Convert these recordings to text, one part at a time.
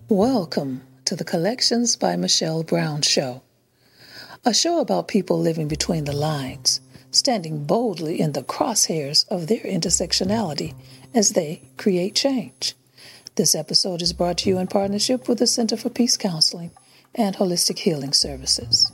Welcome to the Collections by Michelle Brown show, a show about people living between the lines, standing boldly in the crosshairs of their intersectionality as they create change. This episode is brought to you in partnership with the Center for Peace Counseling and Holistic Healing Services.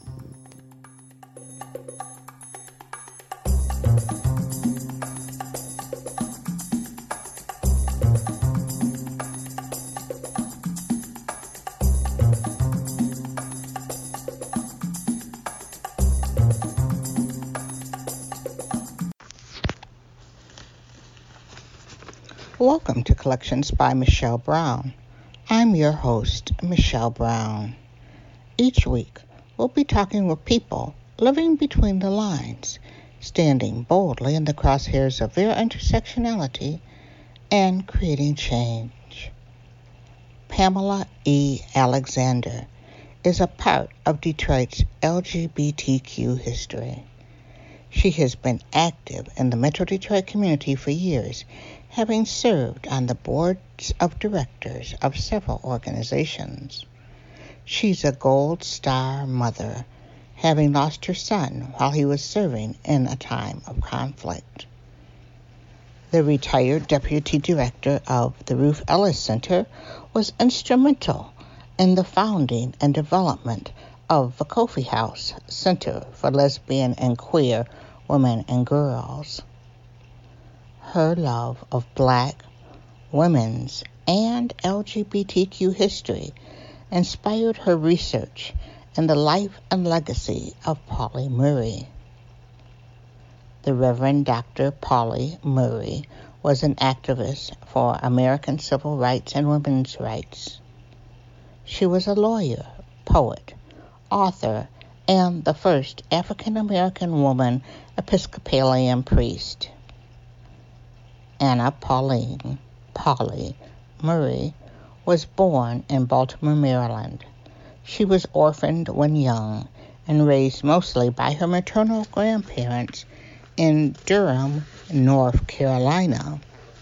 Welcome to Collections by Michelle Brown. I'm your host, Michelle Brown. Each week, we'll be talking with people living between the lines, standing boldly in the crosshairs of their intersectionality and creating change. Pamela E. Alexander is a part of Detroit's LGBTQ history. She has been active in the Metro Detroit community for years, having served on the boards of directors of several organizations. She's a Gold Star mother, having lost her son while he was serving in a time of conflict. The retired deputy director of the Ruth Ellis Center was instrumental in the founding and development of the Kofi House Center for Lesbian and Queer Women and Girls. Her love of Black, women's, and LGBTQ history inspired her research in the life and legacy of Pauli Murray. The Reverend Dr. Pauli Murray was an activist for American civil rights and women's rights. She was a lawyer, poet, author, and the first African-American woman Episcopalian priest. Anna Pauline Pauli Murray was born in Baltimore, Maryland. She was orphaned when young and raised mostly by her maternal grandparents in Durham, North Carolina.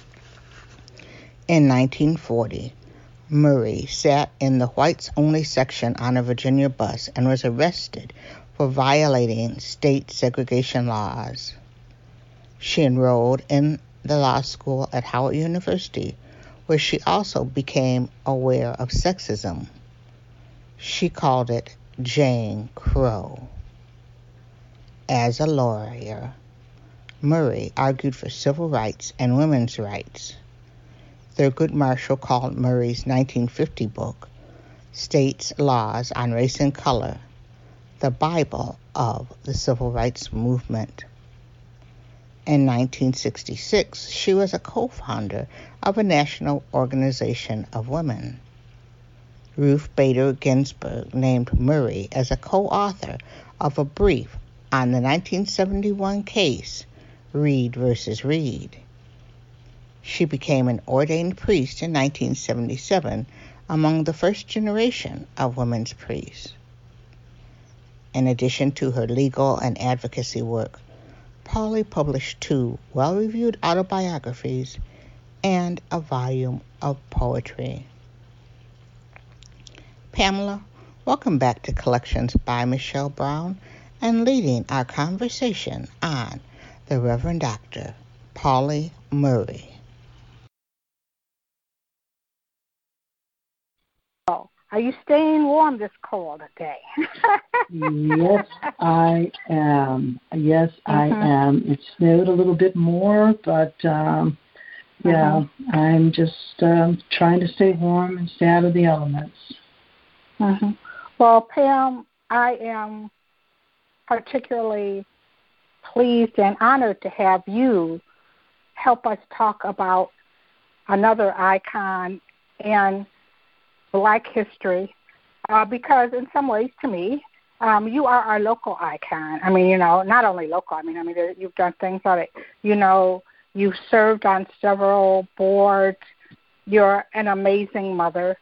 In 1940, Murray sat in the whites-only section on a Virginia bus and was arrested for violating state segregation laws. She enrolled in the law school at Howard University, where she also became aware of sexism. She called it Jane Crow. As a lawyer, Murray argued for civil rights and women's rights. Thurgood Marshall called Murray's 1950 book, States' Laws on Race and Color, the Bible of the Civil Rights Movement. In 1966, she was a co-founder of a national organization of women. Ruth Bader Ginsburg named Murray as a co-author of a brief on the 1971 case, Reed versus Reed. She became an ordained priest in 1977, among the first generation of women's priests. In addition to her legal and advocacy work, Pauli published 2 well-reviewed autobiographies and a volume of poetry. Pamela, welcome back to Collections by Michelle Brown and leading our conversation on the Reverend Dr. Pauli Murray. Are you staying warm this cold day? Yes, I am. Yes, I am. It snowed a little bit more, but I'm just trying to stay warm and stay out of the elements. Well, Pam, I am particularly pleased and honored to have you help us talk about another icon and Black history, because in some ways, to me, you are our local icon. I mean, not only local. I mean, you've done things on it. You've served on several boards. You're an amazing mother.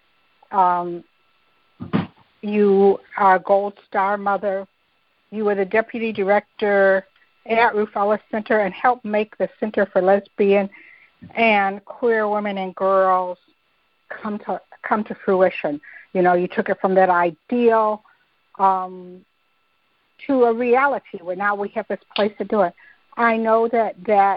You are a Gold Star mother. You were the deputy director at Ruth Ellis Center and helped make the Center for Lesbian and Queer Women and Girls come come to fruition. You took it from that ideal to a reality where now we have this place to do it. I know that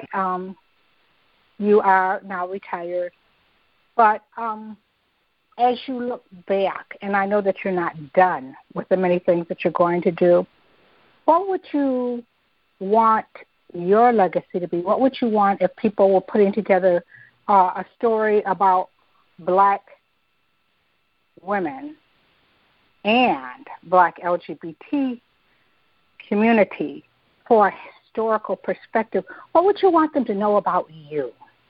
you are now retired, but as you look back, and I know that you're not done with the many things that you're going to do, what would you want your legacy to be? What would you want if people were putting together a story about Black women and Black LGBT community for a historical perspective? What would you want them to know about you?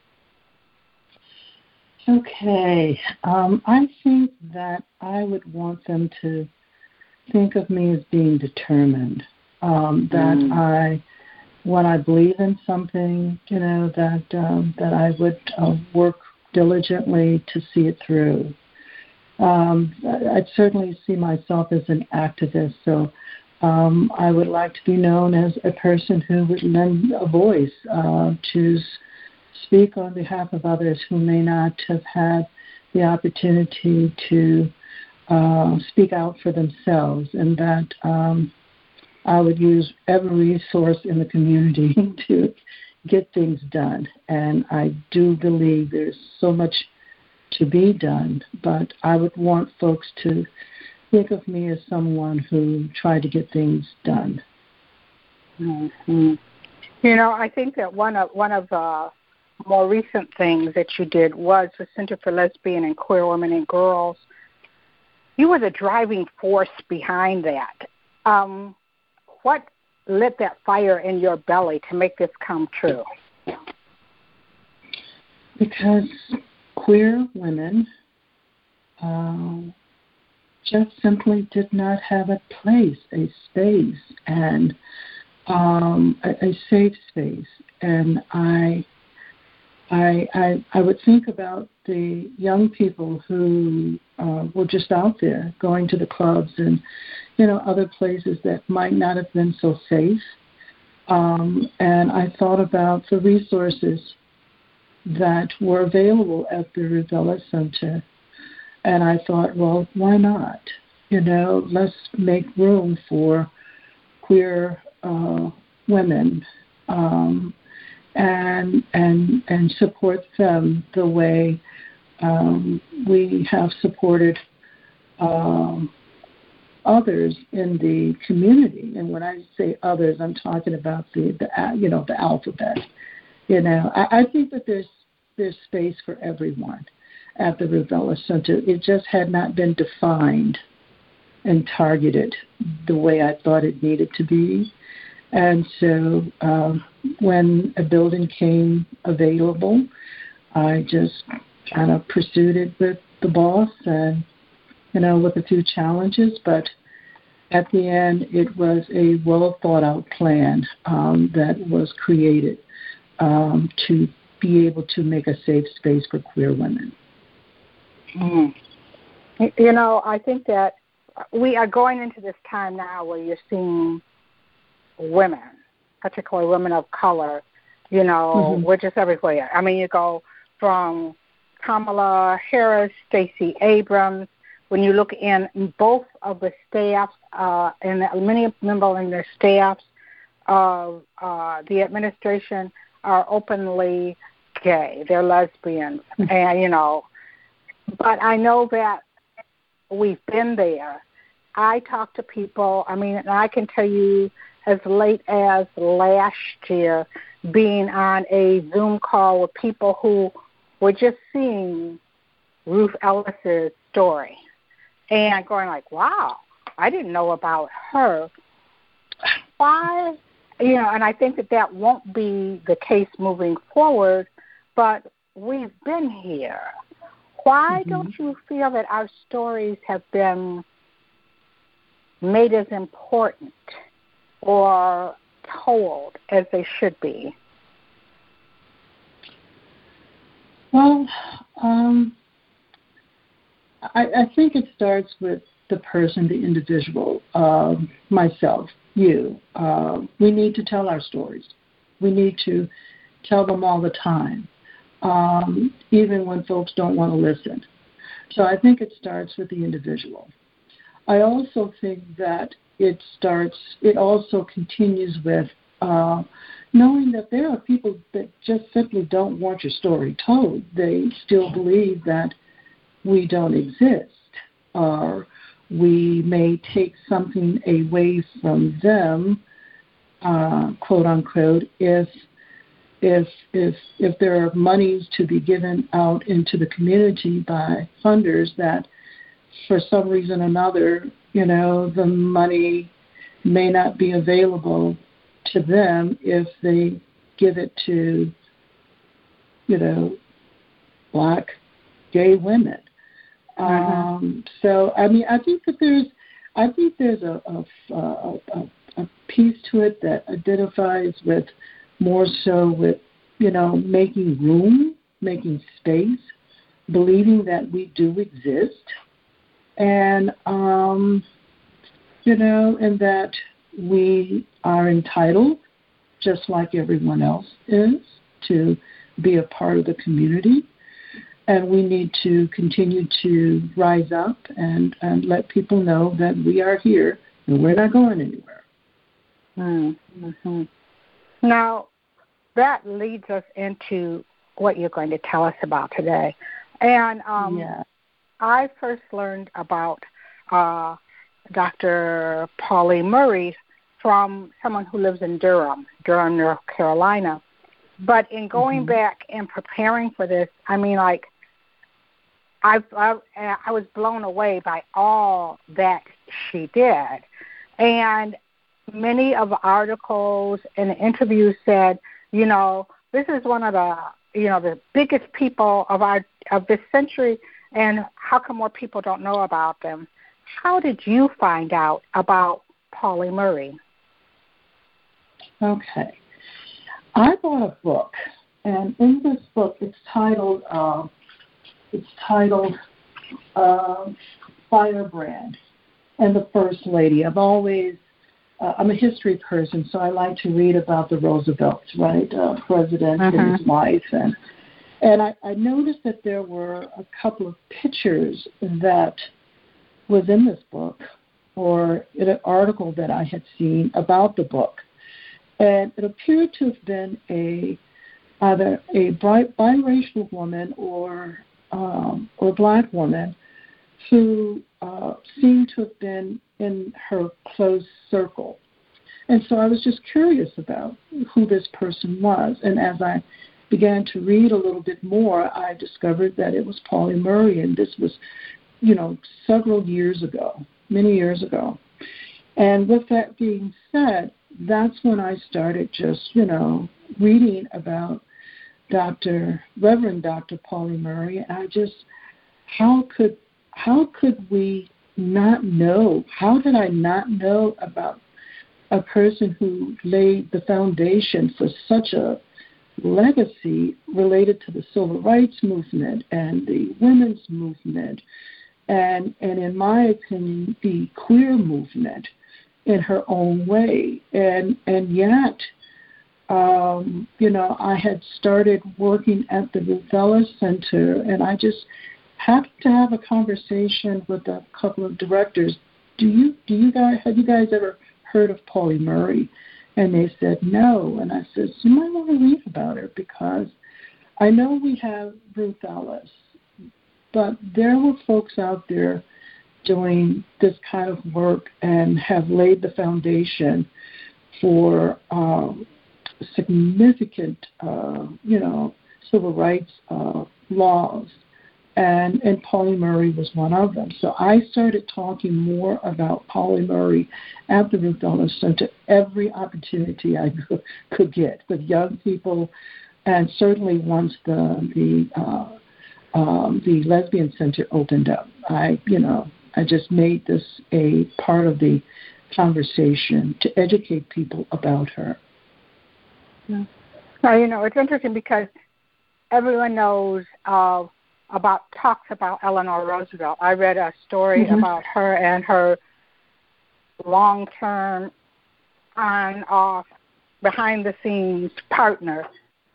Okay. I think that I would want them to think of me as being determined, that when I believe in something, that I would work diligently to see it through. I'd certainly see myself as an activist, so I would like to be known as a person who would lend a voice to speak on behalf of others who may not have had the opportunity to speak out for themselves, and that I would use every resource in the community to get things done. And I do believe there's so much to be done, but I would want folks to think of me as someone who tried to get things done. Mm-hmm. I think that one of the more recent things that you did was the Center for Lesbian and Queer Women and Girls. You were the driving force behind that. What lit that fire in your belly to make this come true? Because queer women just simply did not have a place, a space, and a safe space. And I would think about the young people who were just out there going to the clubs and, other places that might not have been so safe. And I thought about the resources that were available at the Rubella Center. And I thought, well, why not? Let's make room for queer women and support them the way we have supported others in the community. And when I say others, I'm talking about the alphabet. I think that there's space for everyone at the Rubella Center. It just had not been defined and targeted the way I thought it needed to be. And so when a building came available, I just kind of pursued it with the boss and, with a few challenges. But at the end, it was a well-thought-out plan that was created to be able to make a safe space for queer women. Mm. I think that we are going into this time now where you're seeing women, particularly women of color, we're just everywhere. I mean, you go from Kamala Harris, Stacey Abrams. When you look in both of the staffs, and many members in their staffs of the administration are openly gay. They're lesbians. And, but I know that we've been there. I talk to people, and I can tell you as late as last year, being on a Zoom call with people who were just seeing Ruth Ellis's story and going like, wow, I didn't know about her. Why? And I think that won't be the case moving forward, but we've been here. Why don't you feel that our stories have been made as important or told as they should be? Well, I think it starts with the person, the individual, myself, you. We need to tell our stories. We need to tell them all the time, even when folks don't want to listen. So I think it starts with the individual. I also think that it also continues with knowing that there are people that just simply don't want your story told. They still believe that we don't exist, or we may take something away from them, quote unquote, if there are monies to be given out into the community by funders that for some reason or another, the money may not be available to them if they give it to, Black gay women. So I think that there's a piece to it that identifies with more so with making room, making space, believing that we do exist, and and that we are entitled, just like everyone else is, to be a part of the community. And we need to continue to rise up and let people know that we are here and we're not going anywhere. Mm-hmm. Now, that leads us into what you're going to tell us about today. And I first learned about Dr. Pauli Murray from someone who lives in Durham, North Carolina. But in going back and preparing for this, I was blown away by all that she did. And many of the articles and the interviews said, this is one of the, the biggest people of this century, and how come more people don't know about them? How did you find out about Pauli Murray? Okay. I bought a book, and in this book, it's titled Firebrand and the First Lady. I'm a history person, so I like to read about the Roosevelts, right, president and his wife. And I noticed that there were a couple of pictures that was in this book or in an article that I had seen about the book. And it appeared to have been either a biracial woman or Black woman who seemed to have been in her close circle. And so I was just curious about who this person was. And as I began to read a little bit more, I discovered that it was Pauli Murray, and this was, several years ago, many years ago. And with that being said, that's when I started just, reading about Reverend Dr. Pauli Murray. And I just, how could we not know? How did I not know about a person who laid the foundation for such a legacy related to the civil rights movement and the women's movement and in my opinion, the queer movement in her own way. And yet, I had started working at the Ruth Ellis Center, and I just happened to have a conversation with a couple of directors. Have you guys ever heard of Pauli Murray? And they said no. And I said, you might want to read about her, because I know we have Ruth Ellis, but there were folks out there doing this kind of work and have laid the foundation for significant, civil rights laws. And Pauli Murray was one of them. So I started talking more about Pauli Murray at the Ruth Ellis Center every opportunity I could get with young people, and certainly once the Lesbian Center opened up. I just made this a part of the conversation to educate people about her. Yeah. Now, it's interesting because everyone knows talks about Eleanor Roosevelt. I read a story about her and her long-term, on-off, behind-the-scenes partner.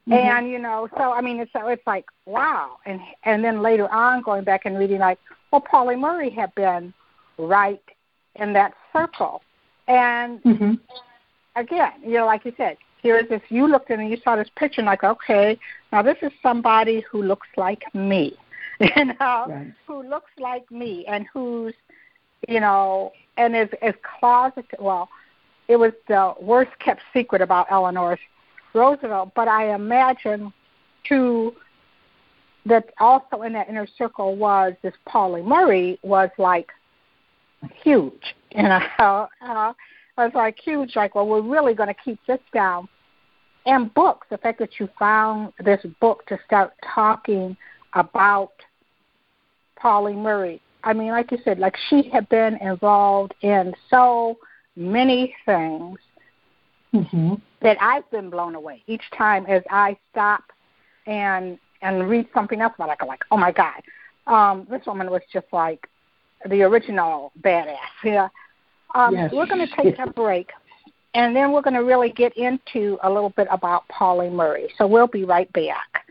And, so, I mean, it's like, wow. And then later on, going back and reading, like, well, Pauli Murray had been right in that circle. And, again, like you said, here's this, you looked in and you saw this picture and like, okay, now this is somebody who looks like me, right. Who looks like me and who's, and is closeted. Well, it was the worst kept secret about Eleanor Roosevelt, but I imagine, too, that also in that inner circle was this Pauli Murray was, like, huge. Was, like, huge, like, well, we're really going to keep this down. And books, the fact that you found this book to start talking about Pauli Murray. I mean, like you said, like, she had been involved in so many things that I've been blown away each time as I stop and read something else about it. I'm like, oh, my God. This woman was just like the original badass. Yeah. Yes. We're going to take a break, and then we're going to really get into a little bit about Pauli Murray. So we'll be right back.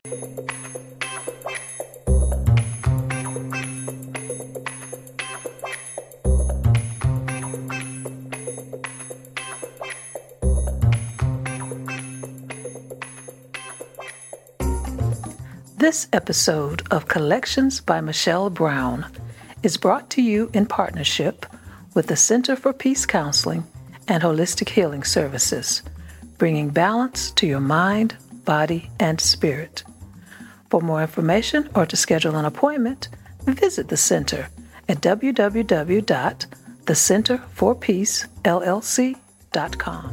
This episode of Collections by Michelle Brown is brought to you in partnership with the Center for Peace Counseling and Holistic Healing Services, bringing balance to your mind, body, and spirit. For more information or to schedule an appointment, visit the center at www.thecenterforpeacellc.com.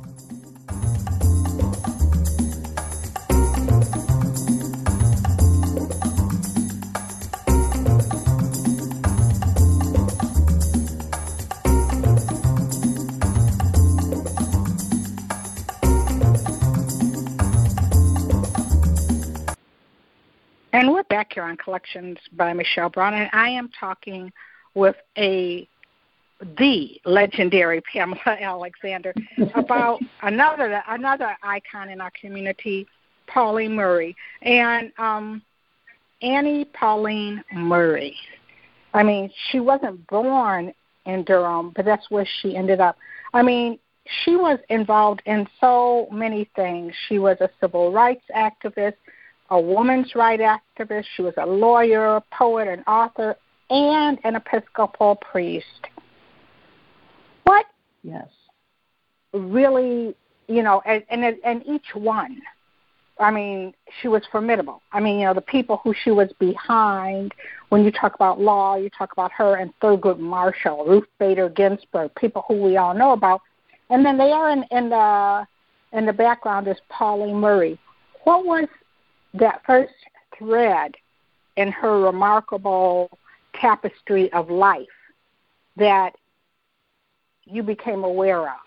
And we're back here on Collections by Michelle Brown, and I am talking with the legendary Pamela Alexander about another icon in our community, Pauli Murray. And Annie Pauline Murray. I mean, she wasn't born in Durham, but that's where she ended up. I mean, she was involved in so many things. She was a civil rights activist, a woman's rights activist. She was a lawyer, poet, and author, and an Episcopal priest. What? Yes. Really, and each one. I mean, she was formidable. I mean, the people who she was behind, when you talk about law, you talk about her and Thurgood Marshall, Ruth Bader Ginsburg, people who we all know about. And then they are in the background is Pauli Murray. What was that first thread in her remarkable tapestry of life that you became aware of?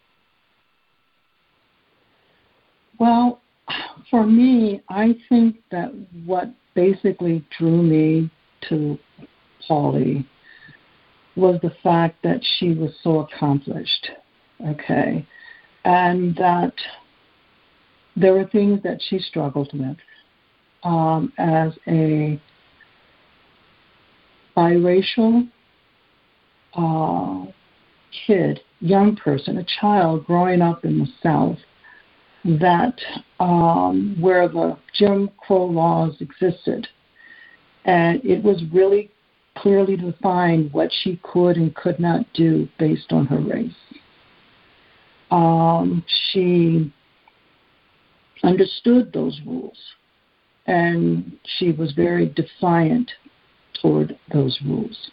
Well, for me, I think that what basically drew me to Pauli was the fact that she was so accomplished, okay, and that there were things that she struggled with. As a biracial kid, young person, a child growing up in the South, that where the Jim Crow laws existed, and it was really clearly defined what she could and could not do based on her race. She understood those rules, and she was very defiant toward those rules.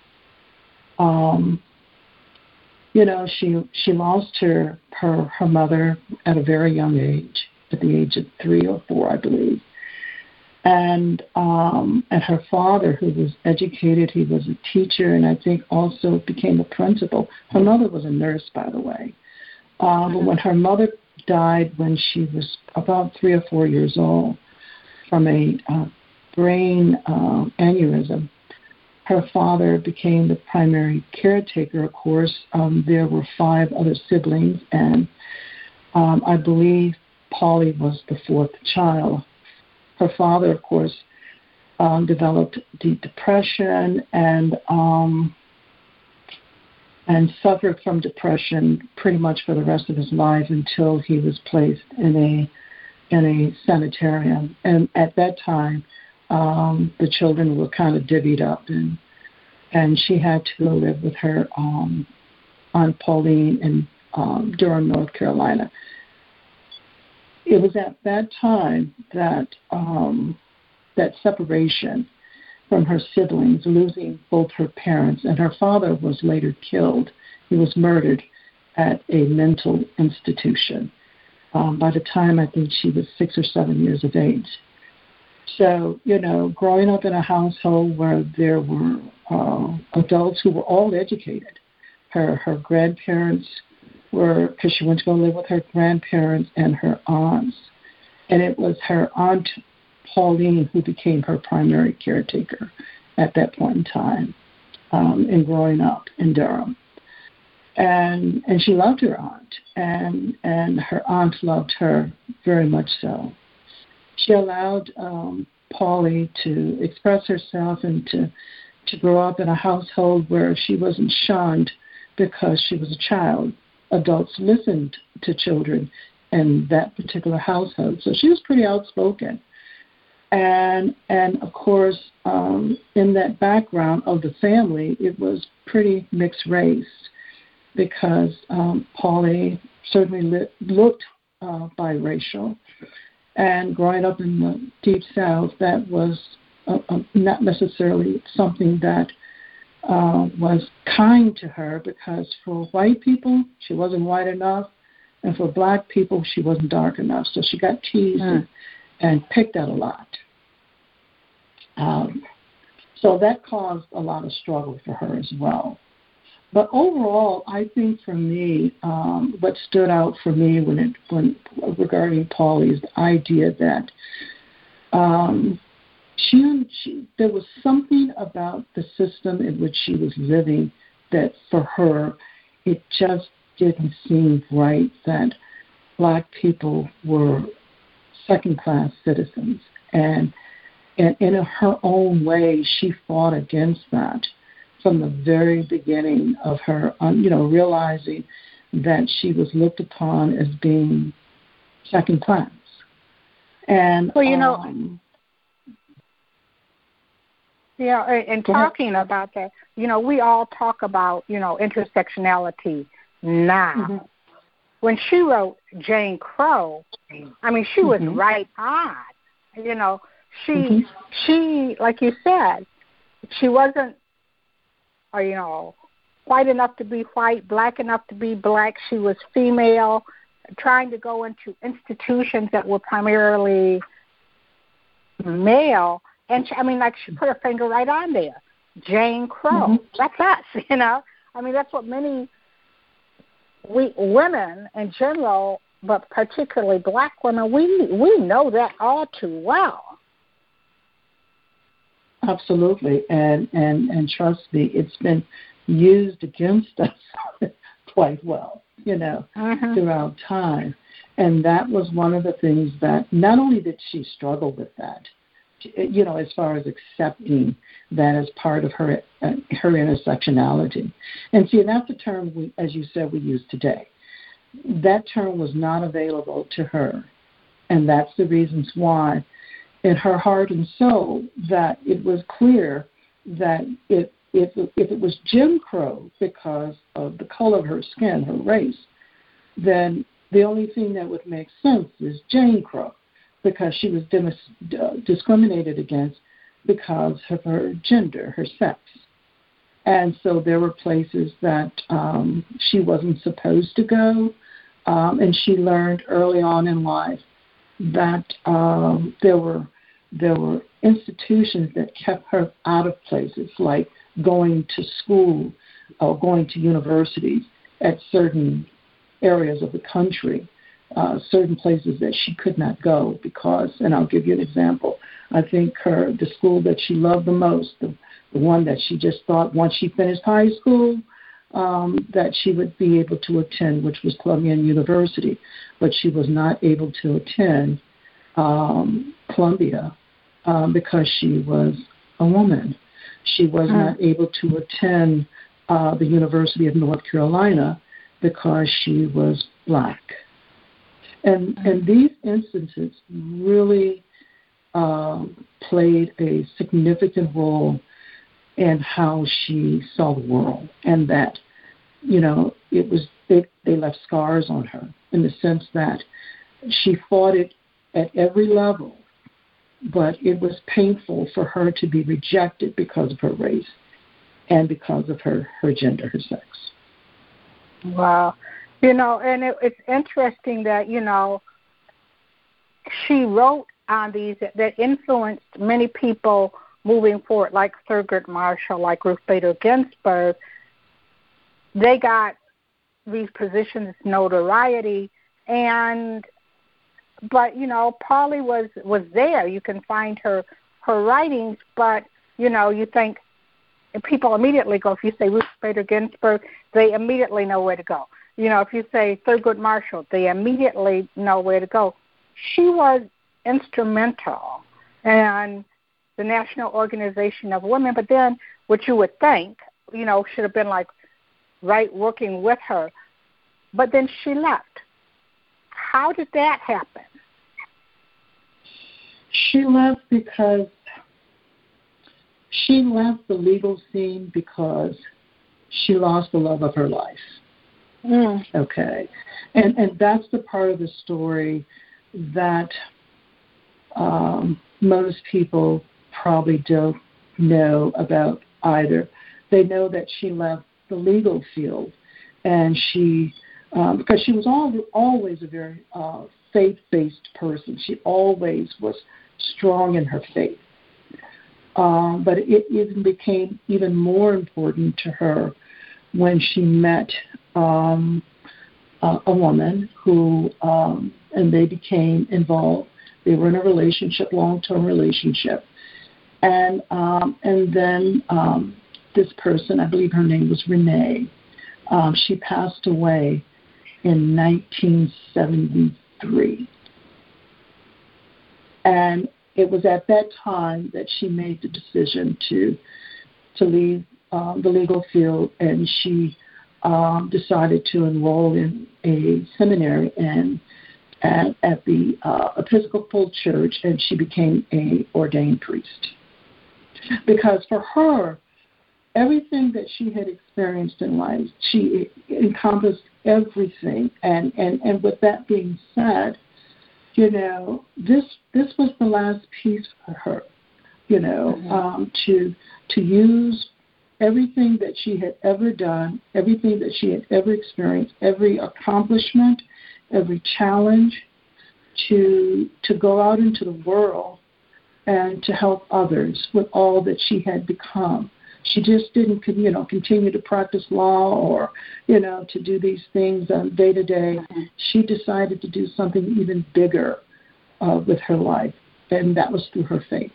She lost her mother at a very young age, at the age of 3 or 4, I believe. And her father, who was educated, he was a teacher, and I think also became a principal. Her mother was a nurse, by the way. But when her mother died when she was about 3 or 4 years old from a brain aneurysm, her father became the primary caretaker. Of course, there were 5 other siblings, and I believe Polly was the fourth child. Her father, of course, developed deep depression and suffered from depression pretty much for the rest of his life until he was placed in a sanitarium. And at that time, the children were kind of divvied up, and she had to go live with her Aunt Pauline in Durham, North Carolina. It was at that time that that separation from her siblings, losing both her parents, and her father was later killed. He was murdered at a mental institution by the time I think she was 6 or 7 years of age. So, growing up in a household where there were adults who were all educated. Her grandparents were, because she went to go live with her grandparents and her aunts. And it was her Aunt Pauline who became her primary caretaker at that point in time in growing up in Durham. And she loved her aunt, and her aunt loved her very much so. She allowed Polly to express herself and to grow up in a household where she wasn't shunned because she was a child. Adults listened to children in that particular household. So she was pretty outspoken. And of course, in that background of the family, it was pretty mixed race because Polly certainly looked biracial. And growing up in the Deep South, that was not necessarily something that was kind to her, because for white people, she wasn't white enough, and for black people, she wasn't dark enough. So she got teased and picked at a lot. So that caused a lot of struggle for her as well. But overall, I think for me, what stood out for me when regarding Polly is the idea that there was something about the system in which she was living that for her, it just didn't seem right that black people were second-class citizens. And in her own way, she fought against that from the very beginning of her, realizing that she was looked upon as being second class. And and talking about that, we all talk about, intersectionality now. Mm-hmm. When she wrote Jane Crow, she was right on. She, like you said, she wasn't, white enough to be white, black enough to be black. She was female, trying to go into institutions that were primarily male. And she put her finger right on there. Jane Crow. Mm-hmm. That's us, that's what many women in general, but particularly black women, we know that all too well. Absolutely, and trust me, it's been used against us quite well, throughout time. And that was one of the things that not only did she struggle with that, as far as accepting that as part of her intersectionality. And see, that's a term as you said, we use today. That term was not available to her, and that's the reasons why, in her heart and soul, that it was clear that if it was Jim Crow because of the color of her skin, her race, then the only thing that would make sense is Jane Crow, because she was discriminated against because of her gender, her sex. And so there were places that she wasn't supposed to go, and she learned early on in life that there were institutions that kept her out of places, like going to school or going to universities at certain areas of the country, certain places that she could not go because, and I'll give you an example, I think the school that she loved the most, the one that she just thought once she finished high school, that she would be able to attend, which was Columbia University, but she was not able to attend Columbia because she was a woman. She was not able to attend the University of North Carolina because she was black. And these instances really played a significant role in how she saw the world, and that, it was they left scars on her in the sense that she fought it at every level, but it was painful for her to be rejected because of her race and because of her gender, her sex. Wow. And it's interesting that, she wrote on these that influenced many people moving forward, like Thurgood Marshall, like Ruth Bader Ginsburg. They got these positions, notoriety, but Pauli was there. You can find her writings, but you think people immediately go. If you say Ruth Bader Ginsburg, they immediately know where to go. If you say Thurgood Marshall, they immediately know where to go. She was instrumental in the National Organization of Women, but then what you would think, should have been like right working with her, but then she left. How did that happen? She left because she left the legal scene because she lost the love of her life. Okay. And that's the part of the story that most people probably don't know about either. They know that she left the legal field, and she, because she was always a very faith-based person. She always was strong in her faith. But it even became even more important to her when she met a woman who, and they became involved. They were in a relationship, long-term relationship. And then this person, I believe her name was Renee, she passed away in 1973. And it was at that time that she made the decision to leave the legal field, and she decided to enroll in a seminary at the Episcopal Church, and she became an ordained priest. Because for her, everything that she had experienced in life, she encompassed everything. And with that being said, this was the last piece for her, to use everything that she had ever done, everything that she had ever experienced, every accomplishment, every challenge, to go out into the world and to help others with all that she had become. She just didn't, continue to practice law or, to do these things day to day. She decided to do something even bigger with her life, and that was through her faith.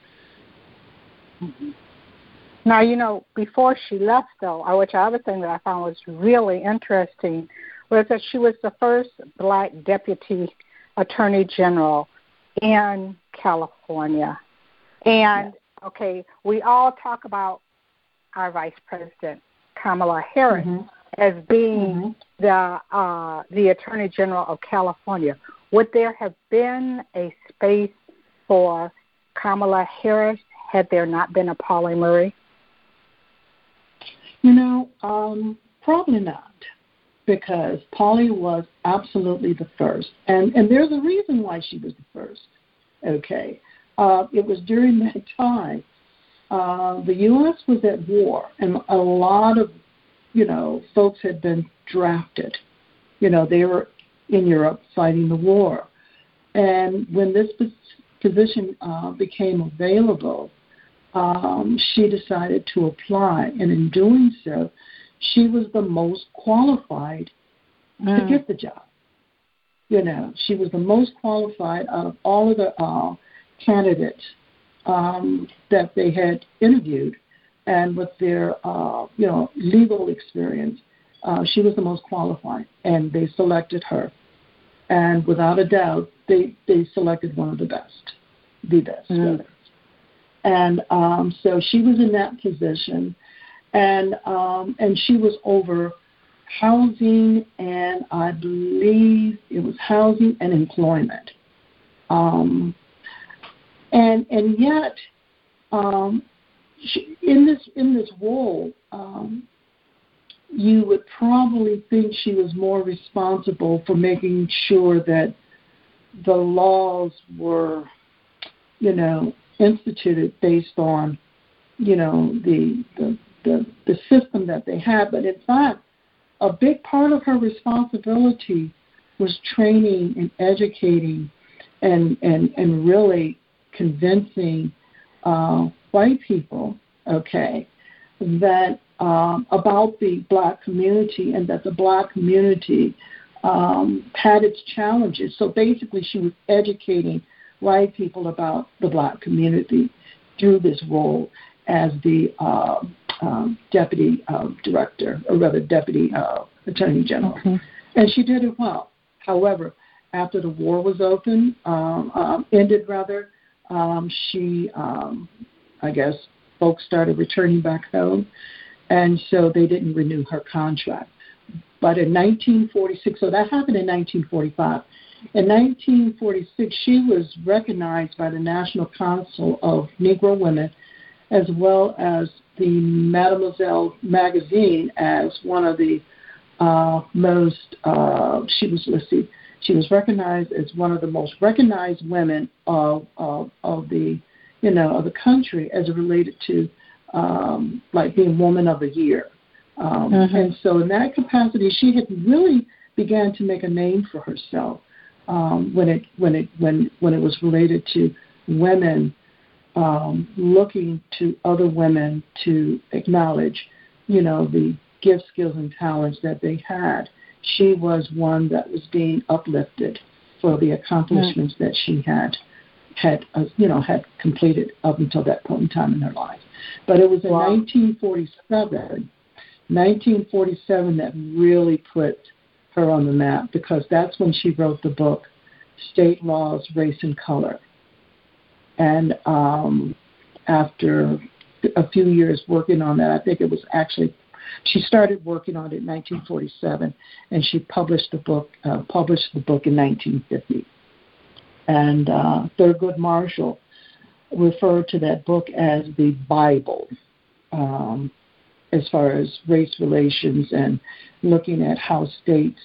Now, before she left, though, which other thing that I found was really interesting was that she was the first black deputy attorney general in California. And, we all talk about our vice president, Kamala Harris, as being the attorney general of California. Would there have been a space for Kamala Harris had there not been a Pauli Murray? Probably not, because Pauli was absolutely the first. And there's a reason why she was the first, okay? It was during that time. The U.S. was at war, and a lot of, folks had been drafted. They were in Europe fighting the war. And when this position became available, she decided to apply. And in doing so, she was the most qualified to get the job. She was the most qualified out of all of the candidates that they had interviewed, and with their legal experience, she was the most qualified, and they selected her. And without a doubt, they selected one of the best. Rather. And so she was in that position, and she was over housing, and I believe it was housing and employment. And yet, in this role, you would probably think she was more responsible for making sure that the laws were, instituted based on, the system that they had. But in fact, a big part of her responsibility was training and educating and really convincing white people, that about the black community, and that the black community had its challenges. So basically, she was educating white people about the black community through this role as the deputy director, or rather deputy attorney general. Mm-hmm. And she did it well. However, after the war was ended, she, I guess, folks started returning back home, and so they didn't renew her contract. But in 1946, so that happened in 1945. In 1946, she was recognized by the National Council of Negro Women, as well as the Mademoiselle magazine, as one of the she was recognized as one of the most recognized women of the country, as it related to being Woman of the Year. And so in that capacity, she had really began to make a name for herself when it was related to women looking to other women to acknowledge, the gifts, skills, and talents that they had. She was one that was being uplifted for the accomplishments that she had completed up until that point in time in her life. But it was in 1947 that really put her on the map, because that's when she wrote the book State Laws, Race, and Color. And after a few years working on that, I think it was actually, she started working on it in 1947, and she published the book in 1950. And Thurgood Marshall referred to that book as the Bible, as far as race relations and looking at how states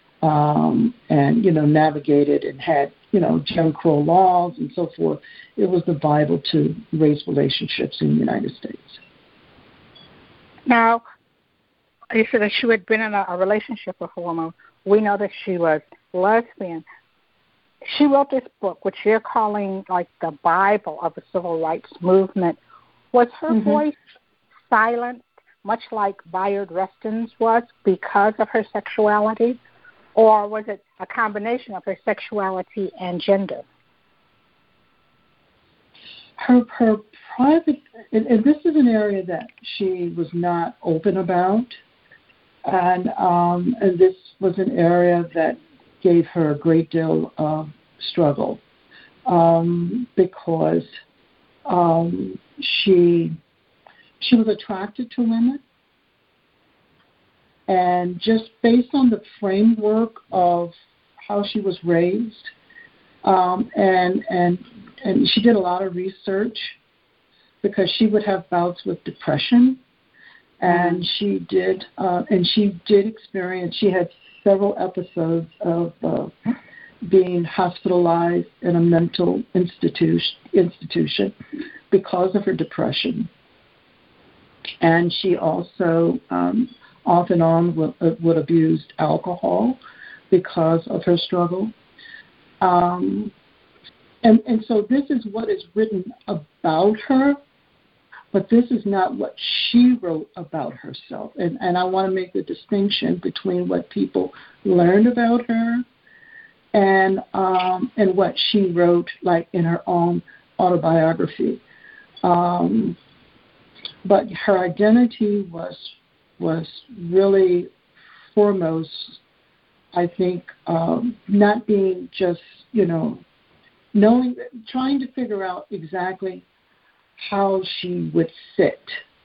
navigated and had Jim Crow laws and so forth. It was the Bible to race relationships in the United States. Now, you said that she had been in a relationship with a woman. We know that she was lesbian. She wrote this book, which you're calling like the Bible of the civil rights movement. Was her voice silent, much like Bayard Rustin's was, because of her sexuality? Or was it a combination of her sexuality and gender? Her private, and this is an area that she was not open about, and this was an area that gave her a great deal of struggle, because she was attracted to women. And just based on the framework of how she was raised, and she did a lot of research, because she would have bouts with depression, and she did experience. She had several episodes of being hospitalized in a mental institution because of her depression, and she also off and on would abuse alcohol because of her struggle. And so this is what is written about her, but this is not what she wrote about herself. And I want to make the distinction between what people learned about her and what she wrote, like in her own autobiography. But her identity was really foremost, I think not being just, trying to figure out exactly how she would fit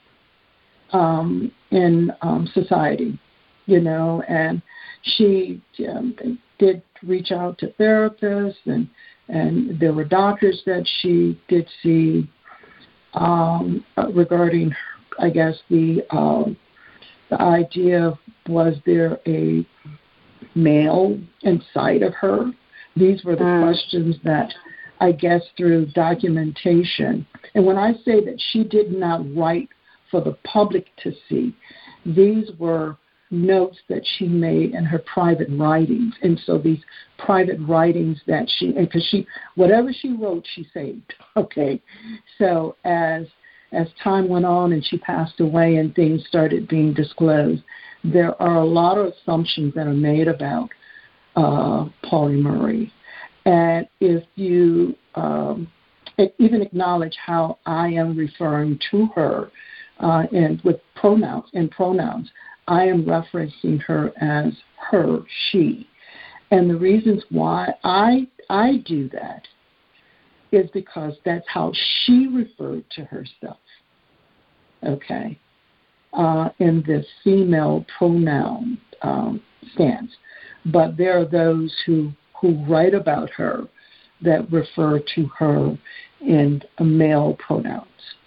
in society, and she did reach out to therapists, and there were doctors that she did see regarding, I guess, the idea of, was there a male inside of her? These were the questions that, I guess, through documentation. And when I say that she did not write for the public to see, these were notes that she made in her private writings. And so these private writings that because whatever she wrote, she saved. Okay. So as time went on and she passed away and things started being disclosed, there are a lot of assumptions that are made about Pauli Murray. And if you even acknowledge how I am referring to her and with pronouns, I am referencing her as her, she. And the reasons why I do that is because that's how she referred to herself, okay, in this female pronoun stance. But there are those who write about her that refer to her in male pronouns.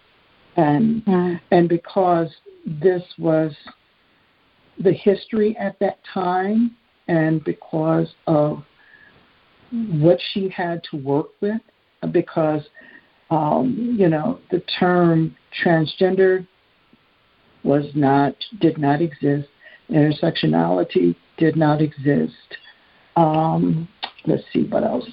And because this was the history at that time, and because of what she had to work with, because the term transgender did not exist, intersectionality did not exist. Let's see what else.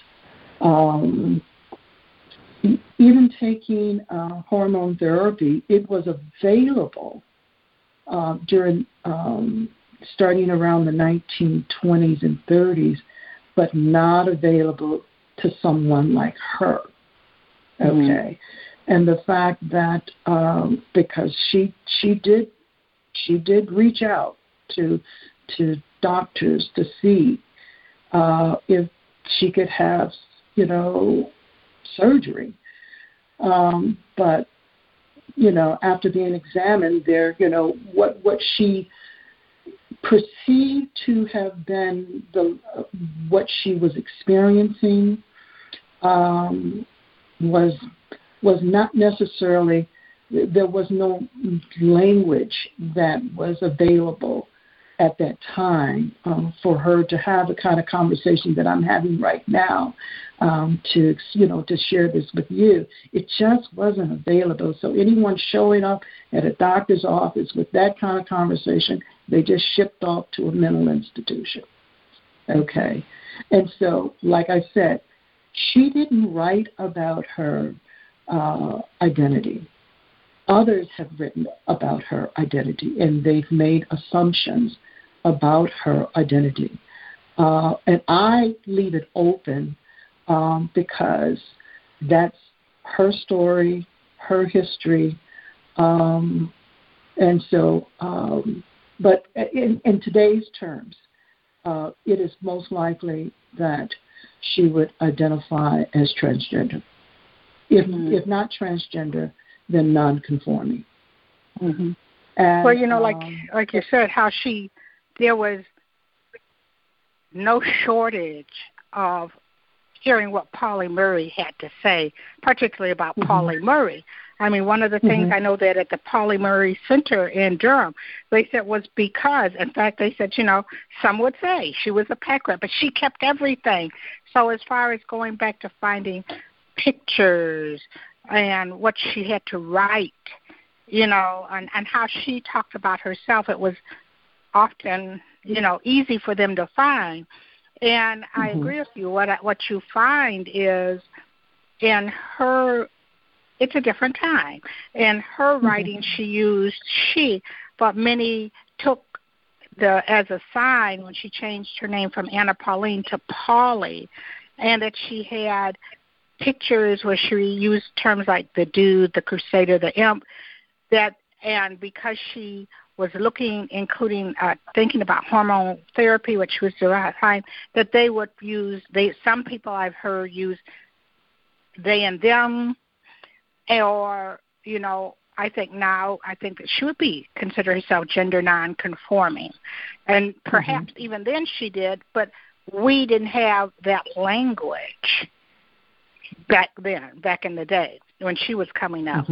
Even taking hormone therapy, it was available during starting around the 1920s and 30s, but not available to someone like her. Okay, and the fact that because she did reach out to doctors to see if she could have surgery, but after being examined, there what she perceived to have been what she was experiencing was not necessarily, there was no language that was available at that time for her to have the kind of conversation that I'm having right now, to share this with you. It just wasn't available. So anyone showing up at a doctor's office with that kind of conversation, they just shipped off to a mental institution. Okay. And so, like I said, she didn't write about her identity. Others have written about her identity, and they've made assumptions about her identity. And I leave it open because that's her story, her history. And so, but in today's terms, it is most likely that she would identify as transgender. If not transgender, then non-conforming. Mm-hmm. And, well, like you said, how there was no shortage of hearing what Pauli Murray had to say, particularly about Pauli Murray. I mean, one of the things I know that at the Pauli Murray Center in Durham, they said was because, in fact, they said, some would say she was a pack rat, but she kept everything. So as far as going back to finding pictures and what she had to write, and how she talked about herself, it was often, easy for them to find. And I agree with you. What you find is in her, it's a different time. In her writing, she used she, but many took as a sign when she changed her name from Anna Pauline to Pauli, and that she had pictures where she used terms like the dude, the crusader, the imp, and because she was looking, including thinking about hormone therapy, which was the right time, that they would use, some people I've heard use they and them, or, I think that she would consider herself gender non-conforming. And perhaps even then she did, but we didn't have that language back in the day when she was coming up.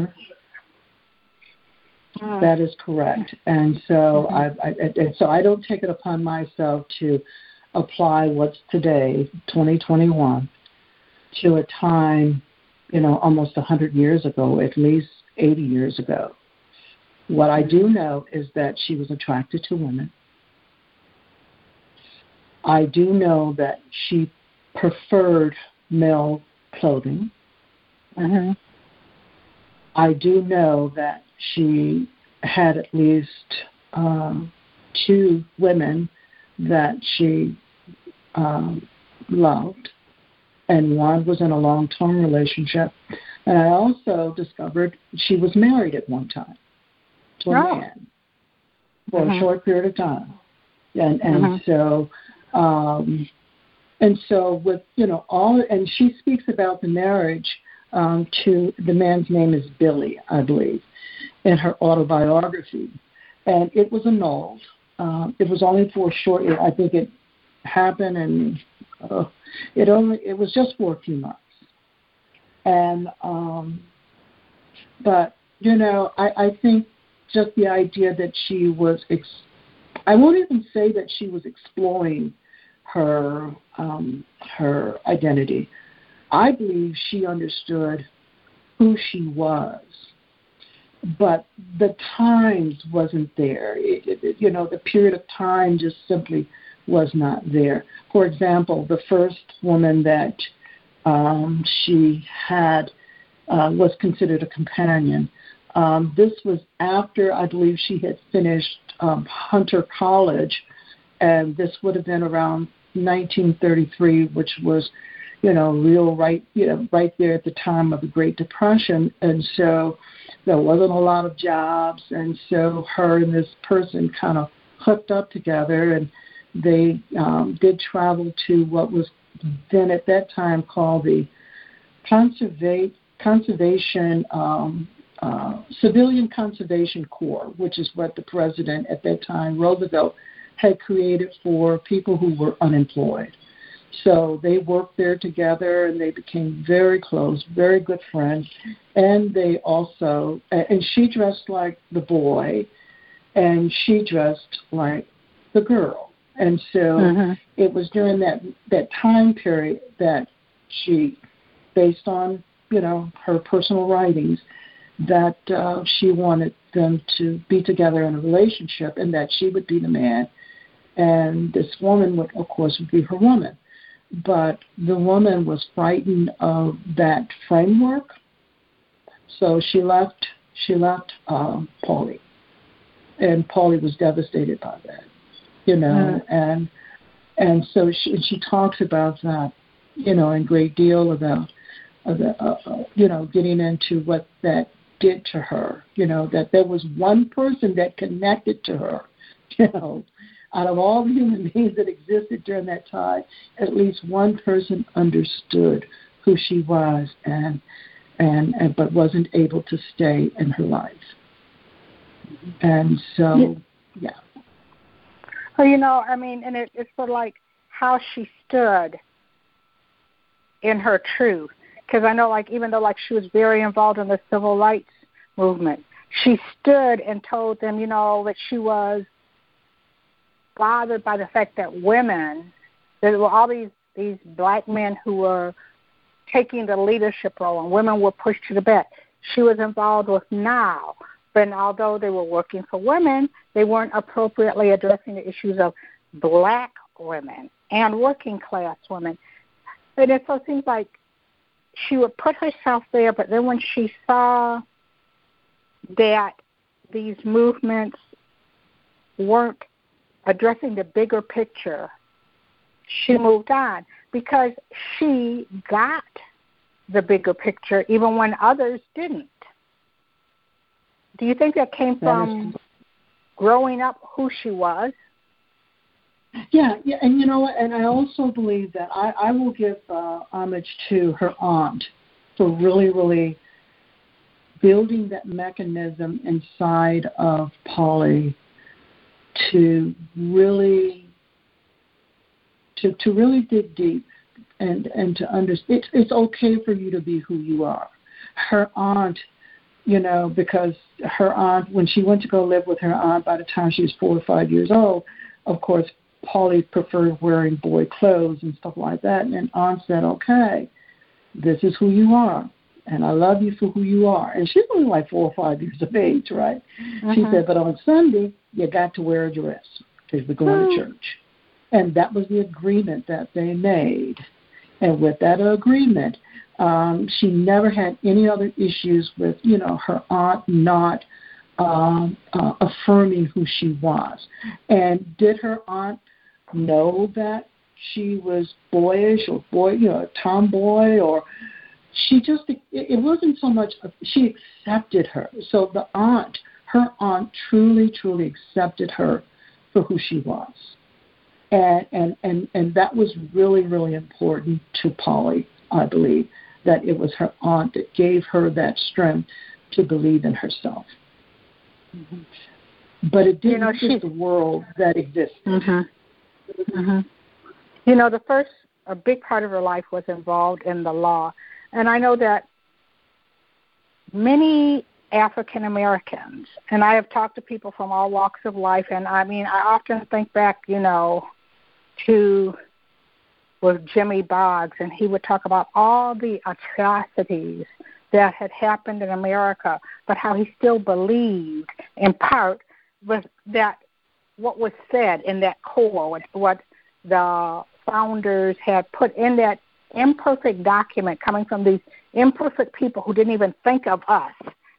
That is correct. And so I don't take it upon myself to apply what's today, 2021, to a time, almost 100 years ago, at least 80 years ago. What I do know is that she was attracted to women. I do know that she preferred male clothing. I do know that she had at least 2 women that she loved, and one was in a long-term relationship. And I also discovered she was married at one time to a man for a short period of time. And so with and she speaks about the marriage to the man's name is Billy, I believe, in her autobiography, and it was annulled. It was only for a short. I think it happened, and it was just for a few months. And but I think just the idea that she was. I won't even say that she was exploring her identity. I believe she understood who she was, but the times wasn't there. The period of time just simply was not there. For example, the first woman that she had was considered a companion. This was after, I believe, she had finished Hunter College, and this would have been around 1933, which was, right there at the time of the Great Depression. And so there wasn't a lot of jobs, and so her and this person kind of hooked up together, and they did travel to what was then at that time called the Civilian Conservation Corps, which is what the president at that time, Roosevelt, had created for people who were unemployed. So they worked there together, and they became very close, very good friends. And they also, and she dressed like the boy, and she dressed like the girl. And so it was during that time period that she, based on, her personal writings, that she wanted them to be together in a relationship, and that she would be the man, and this woman would, of course, be her woman. But the woman was frightened of that framework, so she left Paulie, and Paulie was devastated by that, and so she talks about that, in great deal about getting into what that did to her, that there was one person that connected to her, out of all the human beings that existed during that time, at least one person understood who she was and but wasn't able to stay in her life. And so, yeah. Well, and it's sort of like how she stood in her truth. Because I know, even though, she was very involved in the civil rights movement, she stood and told them, that she was bothered by the fact that women, there were all these black men who were taking the leadership role, and women were pushed to the back. She was involved with NOW, but although they were working for women, they weren't appropriately addressing the issues of black women and working class women. And it so seems like she would put herself there, but then when she saw that these movements weren't addressing the bigger picture, she moved on because she got the bigger picture even when others didn't. Do you think that came from growing up who she was. Yeah, and you know what? And I also believe that I will give homage to her aunt for really, really building that mechanism inside of Polly to really dig deep and to understand. It's okay for you to be who you are. Her aunt, because her aunt, when she went to go live with her aunt, by the time she was 4 or 5 years old, of course, Polly preferred wearing boy clothes and stuff like that. And aunt said, okay, this is who you are. And I love you for who you are. And she's only like 4 or 5 years of age, right? Uh-huh. She said, but on Sunday, you got to wear a dress because we're going to church. And that was the agreement that they made. And with that agreement, she never had any other issues with, her aunt not affirming who she was. And did her aunt know that she was boyish or a tomboy, or she just, it wasn't so much, she accepted her. So her aunt truly, truly accepted her for who she was. And that was really, really important to Polly, I believe, that it was her aunt that gave her that strength to believe in herself. Mm-hmm. But it didn't exist the world that existed. Mm-hmm. Mm-hmm. A big part of her life was involved in the law. And I know that many African Americans, and I have talked to people from all walks of life, and I often think back, to with Jimmy Boggs, and he would talk about all the atrocities that had happened in America, but how he still believed, in part, with that what was said in that core, what the founders had put in that imperfect document coming from these imperfect people who didn't even think of us.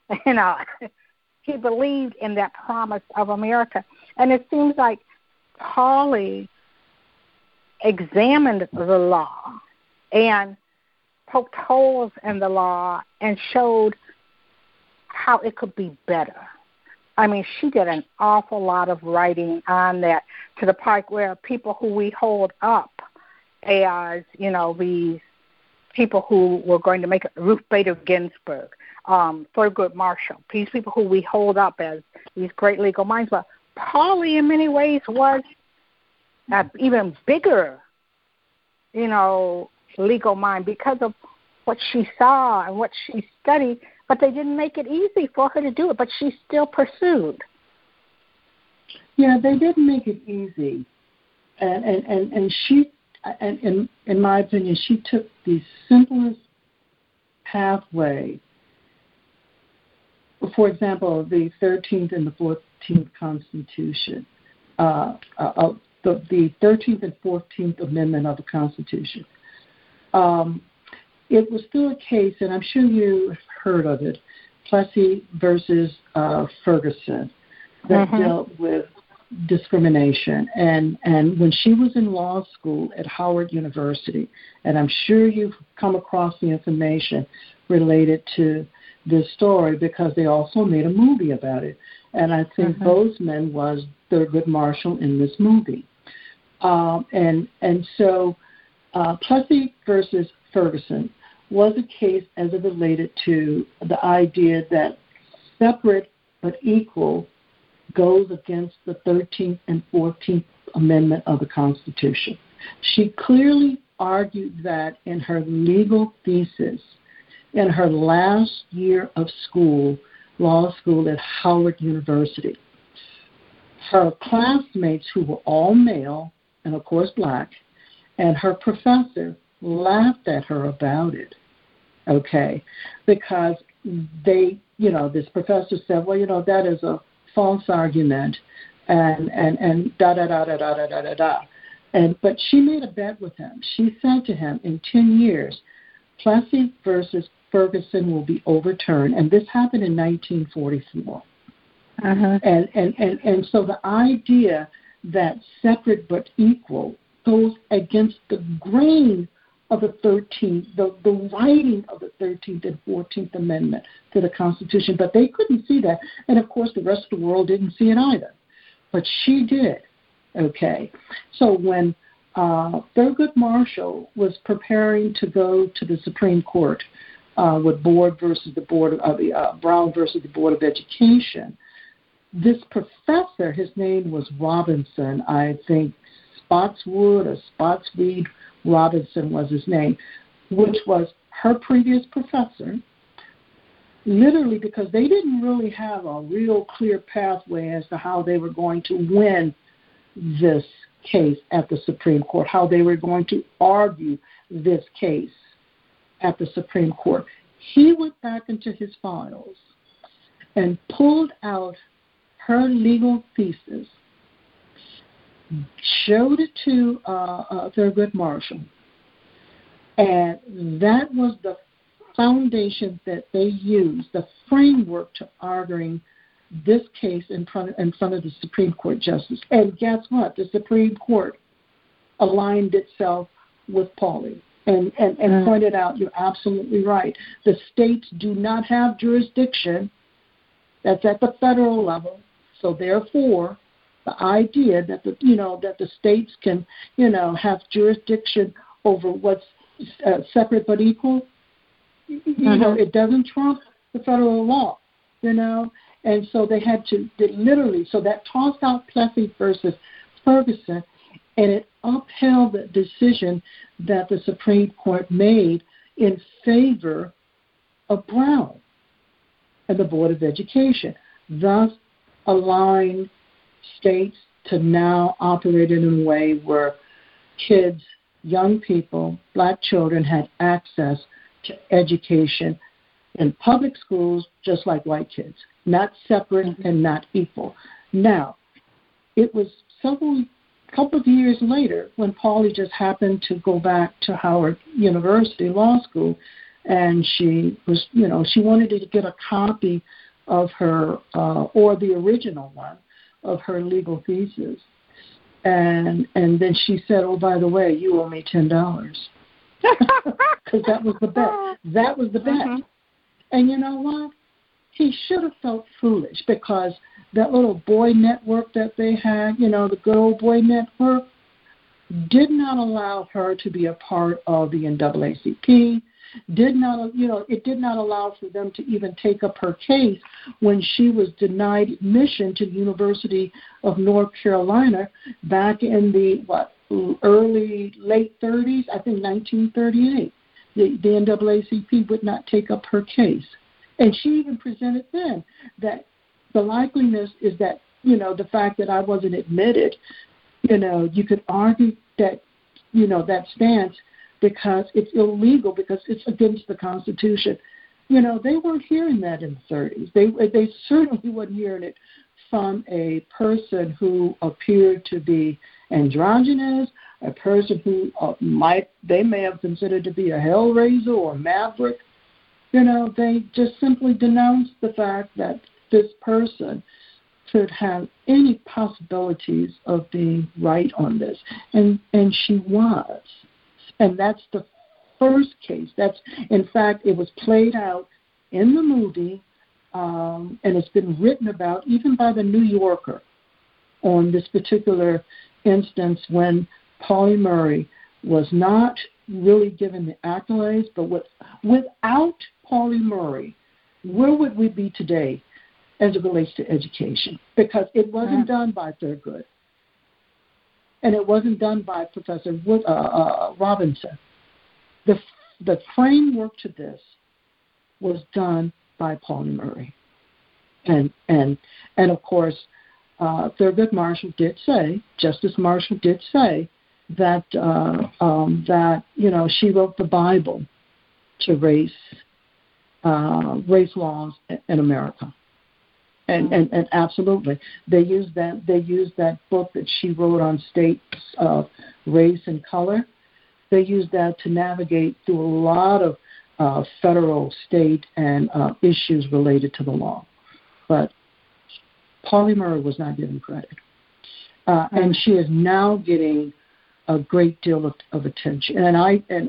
He believed in that promise of America. And it seems like Polly examined the law and poked holes in the law and showed how it could be better. She did an awful lot of writing on that, to the point where people who we hold up as, these people who were going to make it, Ruth Bader Ginsburg, Thurgood Marshall, these people who we hold up as these great legal minds. But Polly, in many ways, was even bigger, legal mind because of what she saw and what she studied, but they didn't make it easy for her to do it, but she still pursued. Yeah, they didn't make it easy. And she, and in my opinion, she took the simplest pathway. For example, the 13th and the 14th Constitution, the 13th and 14th Amendment of the Constitution. It was still a case, and I'm sure you've heard of it, Plessy versus Ferguson, that dealt with discrimination. And when she was in law school at Howard University, and I'm sure you've come across the information related to this story because they also made a movie about it. And I think Bozeman was Thurgood Marshall in this movie. And so Plessy versus Ferguson was a case as it related to the idea that separate but equal goes against the 13th and 14th Amendment of the Constitution. She clearly argued that in her legal thesis in her last year of school, law school at Howard University. Her classmates, who were all male and, of course, black, and her professor laughed at her about it, okay, because they, this professor said, well, that is a false argument, and da-da-da-da-da-da-da-da. But she made a bet with him. She said to him, in 10 years, Plessy versus Ferguson will be overturned, and this happened in 1944. And so the idea that separate but equal goes against the grain of the 13th, the writing of the 13th and 14th Amendment to the Constitution, but they couldn't see that. And, of course, the rest of the world didn't see it either. but she did. Okay, so when Thurgood Marshall was preparing to go to the Supreme Court with Brown versus the Board of Education, this professor, his name was Robinson, I think Spotswood or Spotsweed Robinson was his name, which was her previous professor, literally because they didn't really have a real clear pathway as to how they were going to win this case at the Supreme Court, how they were going to argue this case at the Supreme Court. He went back into his files and pulled out her legal thesis, showed it to Thurgood Marshall, and that was the foundation that they used, the framework to arguing this case in front of the Supreme Court justice. And guess what? The Supreme Court aligned itself with Pauley and pointed out, you're absolutely right. The states do not have jurisdiction. That's at the federal level. So therefore, the idea that the states can, have jurisdiction over what's separate but equal, it doesn't trump the federal law, And so they had to literally, so that tossed out Plessy versus Ferguson, and it upheld the decision that the Supreme Court made in favor of Brown and the Board of Education, thus allowing states to now operate in a way where kids, young people, black children had access to education in public schools just like white kids, not separate and not equal. Now, it was couple of years later when Pauley just happened to go back to Howard University Law School, and she was, she wanted to get a copy of her, or the original one, of her legal thesis. And then she said, oh, by the way, you owe me $10. Because that was the bet. That was the bet. Mm-hmm. And you know what? He should have felt foolish because that little boy network that they had, the good old boy network, did not allow her to be a part of the NAACP, it did not allow for them to even take up her case when she was denied admission to the University of North Carolina back in the, late 30s, I think 1938. The NAACP would not take up her case. And she even presented then that the likeliness is that, the fact that I wasn't admitted, you could argue that, that stance because it's illegal, because it's against the Constitution. They weren't hearing that in the 30s. They certainly weren't hearing it from a person who appeared to be androgynous, a person who they may have considered to be a hellraiser or a maverick. They just simply denounced the fact that this person could have any possibilities of being right on this. And she was. And that's the first case. In fact, it was played out in the movie, and it's been written about even by the New Yorker on this particular instance when Pauli Murray was not really given the accolades, but without Pauli Murray, where would we be today as it relates to education? Because it wasn't done by Thurgood, and it wasn't done by Professor Robinson. The framework to this was done by Pauli Murray, and of course, Thurgood Marshall did say, Justice Marshall did say that she wrote the Bible to race laws in America, and absolutely they used that book that she wrote on states of race and color. They used that to navigate through a lot of federal, state, and issues related to the law, but Pauli Murray was not given credit, and she is now getting a great deal of attention, and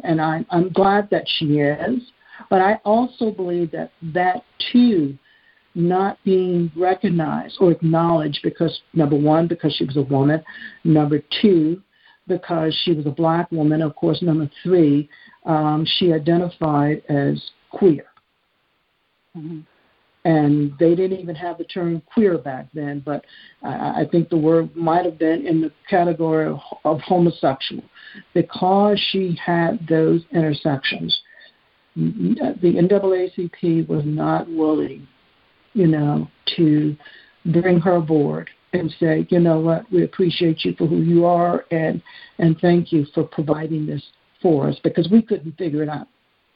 I'm glad that she is. But I also believe that too not being recognized or acknowledged because, number one, because she was a woman, number two, because she was a black woman, of course, number three, she identified as queer. Mm-hmm. And they didn't even have the term queer back then, but I think the word might have been in the category of homosexual. Because she had those intersections, the NAACP was not willing, to bring her aboard and say, you know what, we appreciate you for who you are and thank you for providing this for us, because we couldn't figure it out.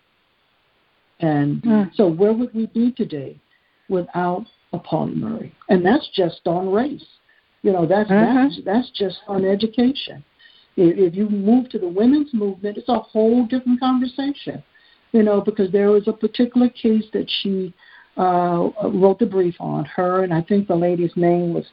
And so where would we be today without a Pauli Murray? And that's just on race. That's just on education. If you move to the women's movement, it's a whole different conversation, because there was a particular case that she wrote the brief on, her, and I think the lady's name was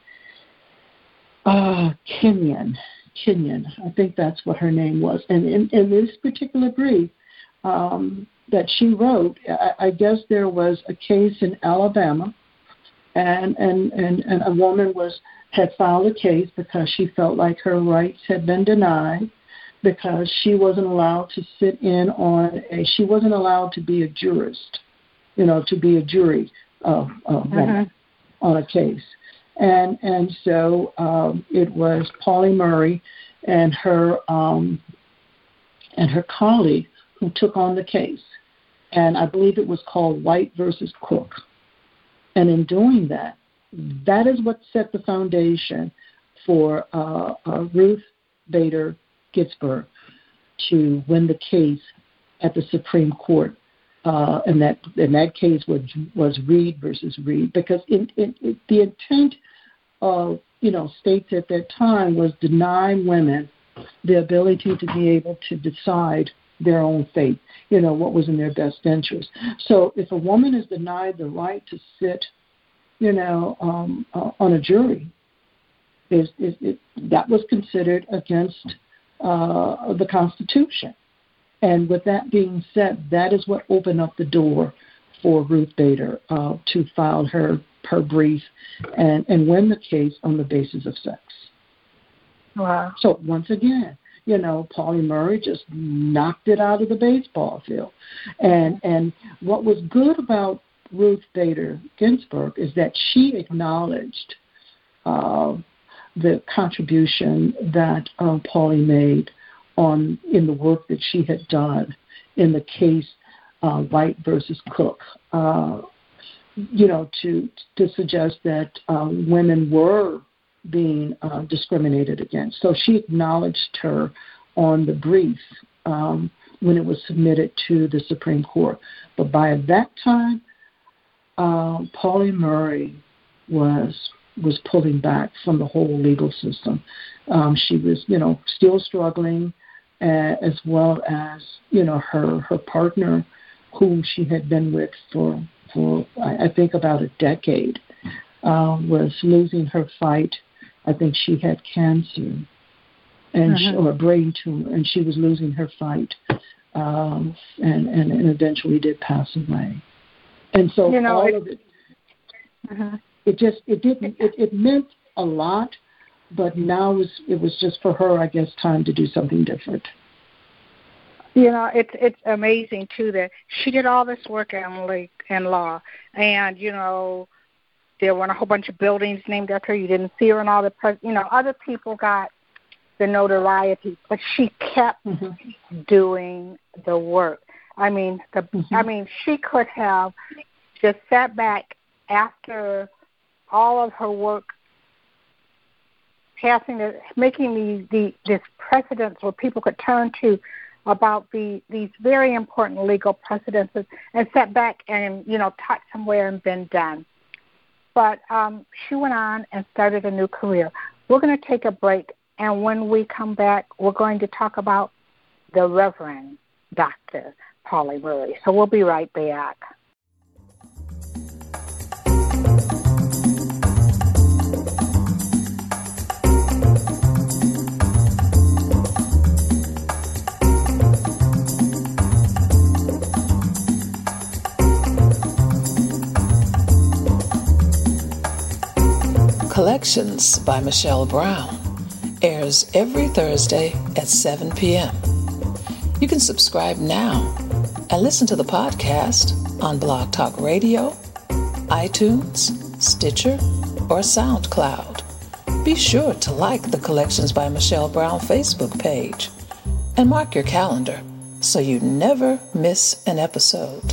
Kenyon. I think that's what her name was. And in this particular brief that she wrote, I guess there was a case in Alabama, and a woman had filed a case because she felt like her rights had been denied because she wasn't allowed to sit in she wasn't allowed to be a jurist, to be a jury woman on a case. And so it was Pauli Murray and her colleague who took on the case. And I believe it was called White versus Cook. And in doing that, that is what set the foundation for Ruth Bader Ginsburg to win the case at the Supreme Court. And that case was Reed versus Reed, because the intent of states at that time was denying women the ability to be able to decide their own fate, what was in their best interest. So if a woman is denied the right to sit, on a jury, that was considered against the Constitution. And with that being said, that is what opened up the door for Ruth Bader to file her brief and win the case on the basis of sex. Wow. So once again, Pauli Murray just knocked it out of the baseball field. And what was good about Ruth Bader Ginsburg is that she acknowledged the contribution that Pauli made in the work that she had done in the case White versus Cook, to suggest that women were being discriminated against. So she acknowledged her on the brief when it was submitted to the Supreme Court. But by that time, Pauli Murray was pulling back from the whole legal system. She was, still struggling, as well as, her partner, whom she had been with for I think about a decade, was losing her fight. I think she had cancer or a brain tumor, and she was losing her fight, and eventually did pass away. And so all of it, it meant a lot, but now it was just for her, I guess, time to do something different. It's amazing too that she did all this work in law, and there weren't a whole bunch of buildings named after her. You didn't see her in all the other people got the notoriety, but she kept doing the work. I mean, she could have just sat back after all of her work, making this precedents where people could turn to about these very important legal precedences, and sat back and taught somewhere and been done. But she went on and started a new career. We're going to take a break, and when we come back, we're going to talk about the Reverend Dr. Pauli Murray. So we'll be right back. Collections by Michelle Brown airs every Thursday at 7 p.m. You can subscribe now and listen to the podcast on Blog Talk Radio, iTunes, Stitcher, or SoundCloud. Be sure to like the Collections by Michelle Brown Facebook page and mark your calendar so you never miss an episode.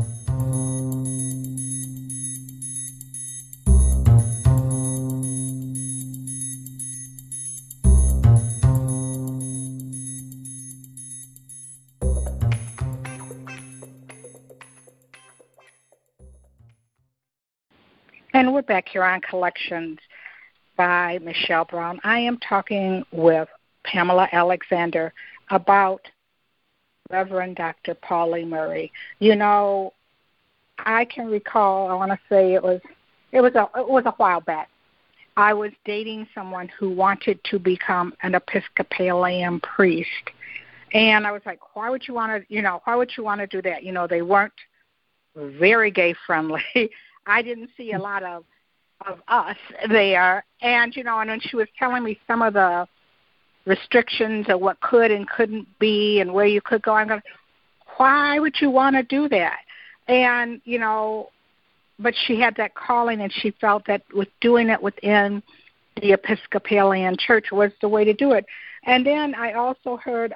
And we're back here on Collections by Michelle Brown. I am talking with Pamela Alexander about Reverend Dr. Pauli Murray. You know, I can recall, I want to say it was a while back. I was dating someone who wanted to become an Episcopalian priest. And I was like, why would you want to do that? You know, they weren't very gay friendly. I didn't see a lot of us there. And, you know, and when she was telling me some of the restrictions of what could and couldn't be and where you could go, I'm going, why would you want to do that? And, you know, but she had that calling, and she felt that with doing it within the Episcopalian Church was the way to do it. And then I also heard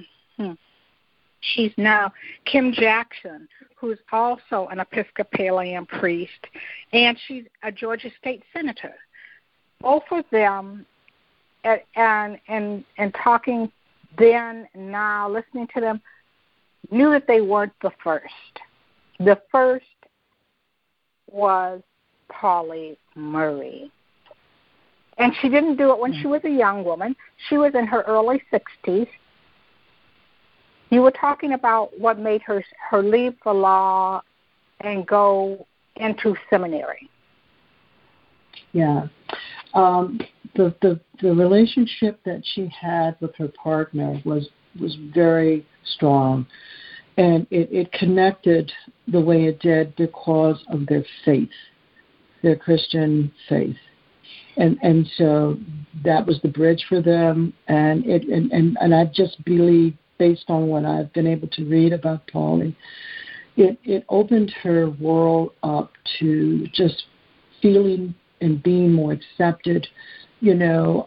she's now Kim Jackson, who's also an Episcopalian priest, and she's a Georgia State Senator. Both of them, and talking then and now, listening to them, knew that they weren't the first. The first was Pauli Murray. And she didn't do it when she was a young woman. She was in her early 60s. You were talking about what made her leave the law and go into seminary. Yeah. The relationship that she had with her partner was very strong, and it connected the way it did because of their faith, their Christian faith. And so that was the bridge for them, and I just believe, based on what I've been able to read about Pauli, it opened her world up to just feeling and being more accepted, you know,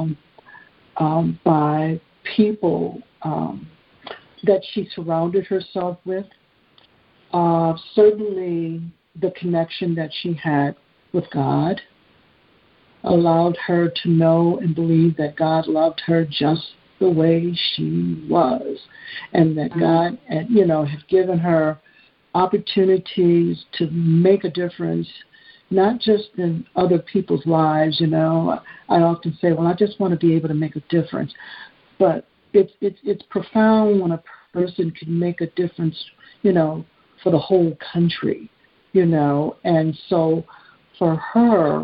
by people that she surrounded herself with. Certainly the connection that she had with God allowed her to know and believe that God loved her just the way she was, and that God, you know, had given her opportunities to make a difference, not just in other people's lives. You know, I often say, well, I just want to be able to make a difference, but it's profound when a person can make a difference, you know, for the whole country, you know. And so for her,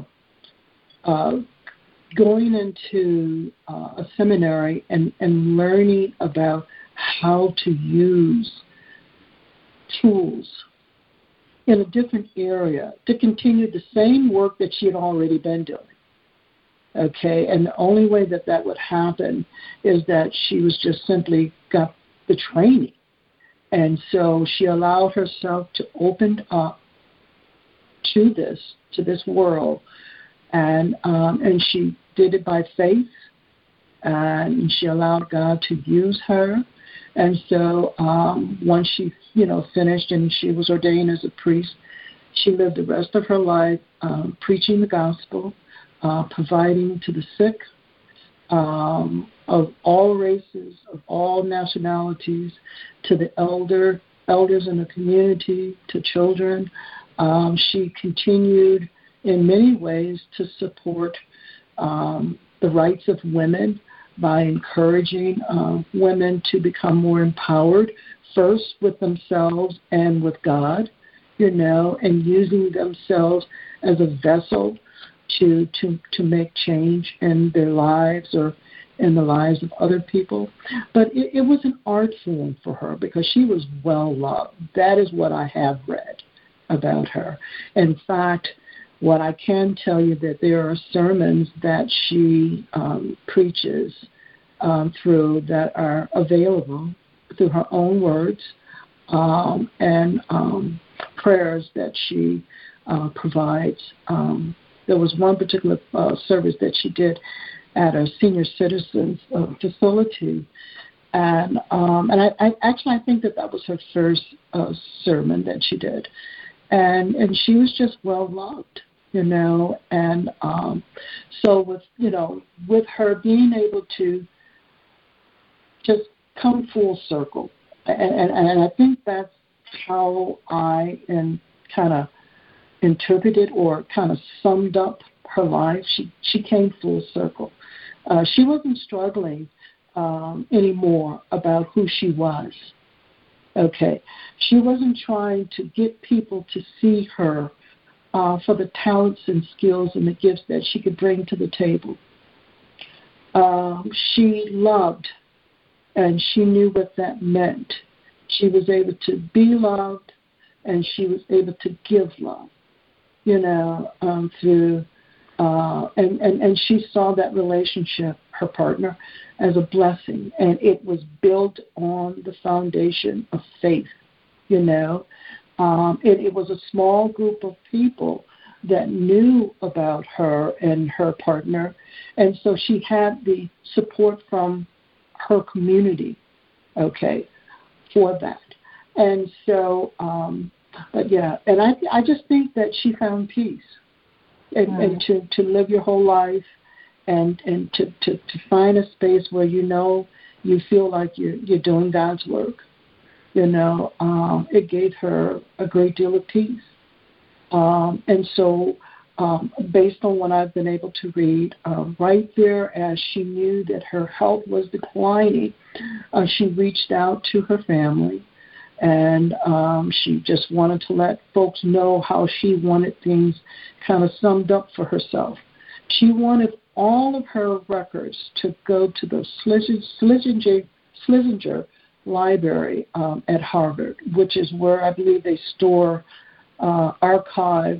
going into a seminary and learning about how to use tools in a different area to continue the same work that she had already been doing. Okay, and the only way that would happen is that she was just simply got the training. And so she allowed herself to open up to this world. And she did it by faith, and she allowed God to use her. And so once she, you know, finished and she was ordained as a priest, she lived the rest of her life preaching the gospel, providing to the sick of all races, of all nationalities, to the elders in the community, to children. She continued in many ways to support the rights of women by encouraging women to become more empowered, first with themselves and with God, you know, and using themselves as a vessel to make change in their lives or in the lives of other people. But it was an art form for her because she was well loved. That is what I have read about her. In fact, What I can tell you that there are sermons that she preaches through that are available through her own words, and prayers that she provides. There was one particular service that she did at a senior citizens facility, and I think that was her first sermon that she did, and she was just well loved, and so with her being able to just come full circle, and I think that's how I kind of interpreted or kind of summed up her life. She came full circle. She wasn't struggling anymore about who she was. Okay, she wasn't trying to get people to see her for the talents and skills and the gifts that she could bring to the table. She loved, and she knew what that meant. She was able to be loved, and she was able to give love, through, and she saw that relationship, her partner, as a blessing, and it was built on the foundation of faith, It was a small group of people that knew about her and her partner, and so she had the support from her community, for that. And so, but yeah, and I just think that she found peace, and to live your whole life, and to find a space where you feel like you're doing God's work. It gave her a great deal of peace. And so, based on what I've been able to read, right there as she knew that her health was declining, she reached out to her family, and she just wanted to let folks know how she wanted things kind of summed up for herself. She wanted all of her records to go to the Schlesinger Library at Harvard, which is where I believe they store archive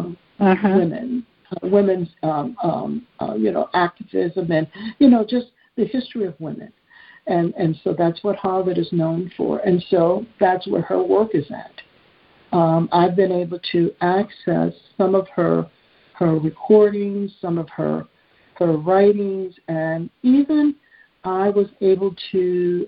women's activism, and just the history of women, and so that's what Harvard is known for, and so that's where her work is at. I've been able to access some of her recordings, some of her writings, and even I was able to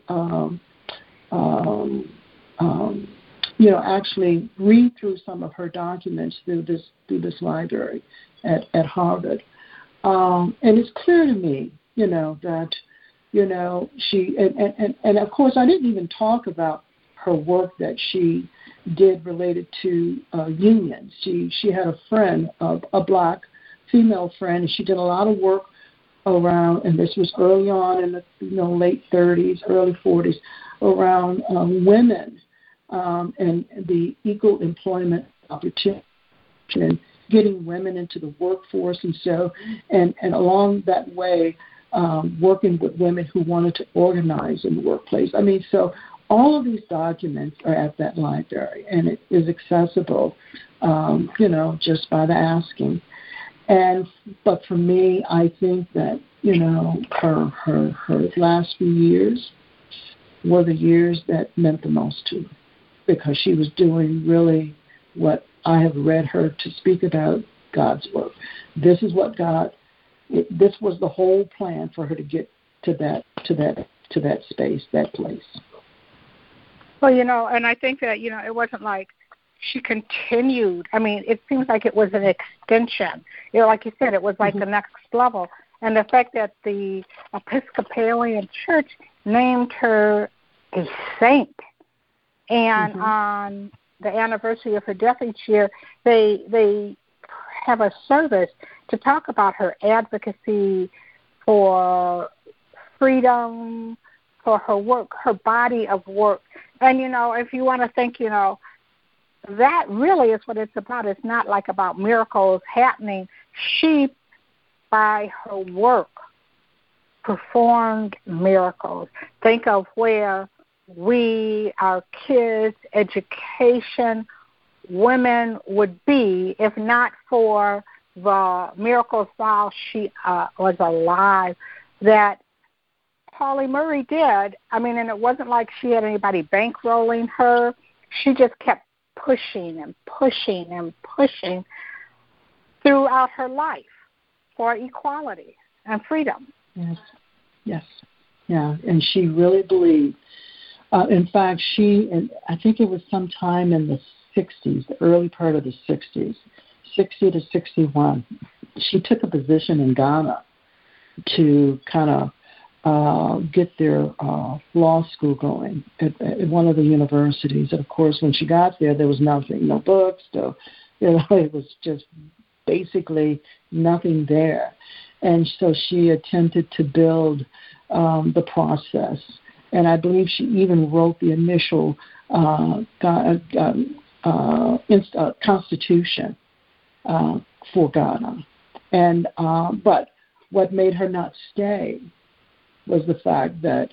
actually read through some of her documents through this library at Harvard. And it's clear to me, that, she, and of course I didn't even talk about her work that she did related to unions. She had a friend, a black female friend, and she did a lot of work around, and this was early on in the late 30s, early 40s, around women and the equal employment opportunity and getting women into the workforce, and so and along that way, working with women who wanted to organize in the workplace. I mean, so all of these documents are at that library, and it is accessible, just by the asking. But for me, I think that her last few years were the years that meant the most to her, because she was doing really what I have read her to speak about, God's work. This is what this was the whole plan for her to get to that space, that place. Well, and I think that, it wasn't like she continued. I mean, it seems like it was an extension. Like you said, it was like the next level. And the fact that the Episcopalian Church named her a saint, and on the anniversary of her death each year, they have a service to talk about her advocacy for freedom, for her work, her body of work. And, if you want to think, that really is what it's about. It's not like about miracles happening. She, by her work, performed miracles. Think of where our kids' education women would be if not for the miracles while she was alive that Pauli Murray did. I mean, and it wasn't like she had anybody bankrolling her. She just kept pushing and pushing and pushing throughout her life for equality and freedom. Yes. Yeah, and she really believed. In fact, I think it was sometime in the 60s, the early part of the 60s, 60 to 61, she took a position in Ghana to kind of get their law school going at one of the universities. And, of course, when she got there, there was nothing, no books. So, it was just basically nothing there. And so she attempted to build the process. And I believe she even wrote the initial constitution for Ghana. And but what made her not stay was the fact that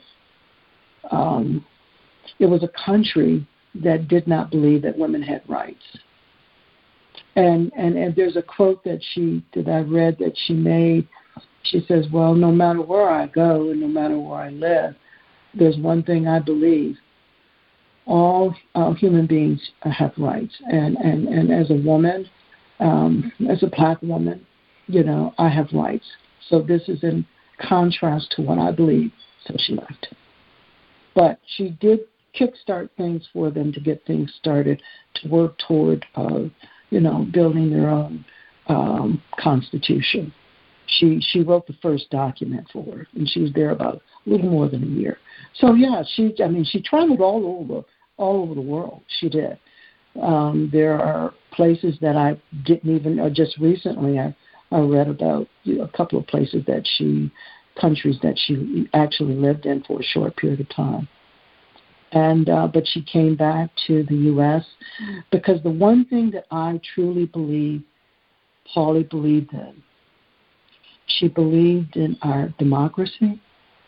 it was a country that did not believe that women had rights. And there's a quote that I read that she made. She says, well, no matter where I go and no matter where I live, there's one thing I believe. All human beings have rights. And as a woman, as a black woman, I have rights. So this is in contrast to what I believe. So she left. But she did kickstart things for them to get things started to work toward, building their own constitution. She wrote the first document for her, and she was there about a little more than a year. So yeah, she traveled all over the world. She did. There are places that I didn't even. Just recently, I read about a couple of places countries that she actually lived in for a short period of time. And but she came back to the U.S. because the one thing that I truly believe Pauli believed in. She believed in our democracy,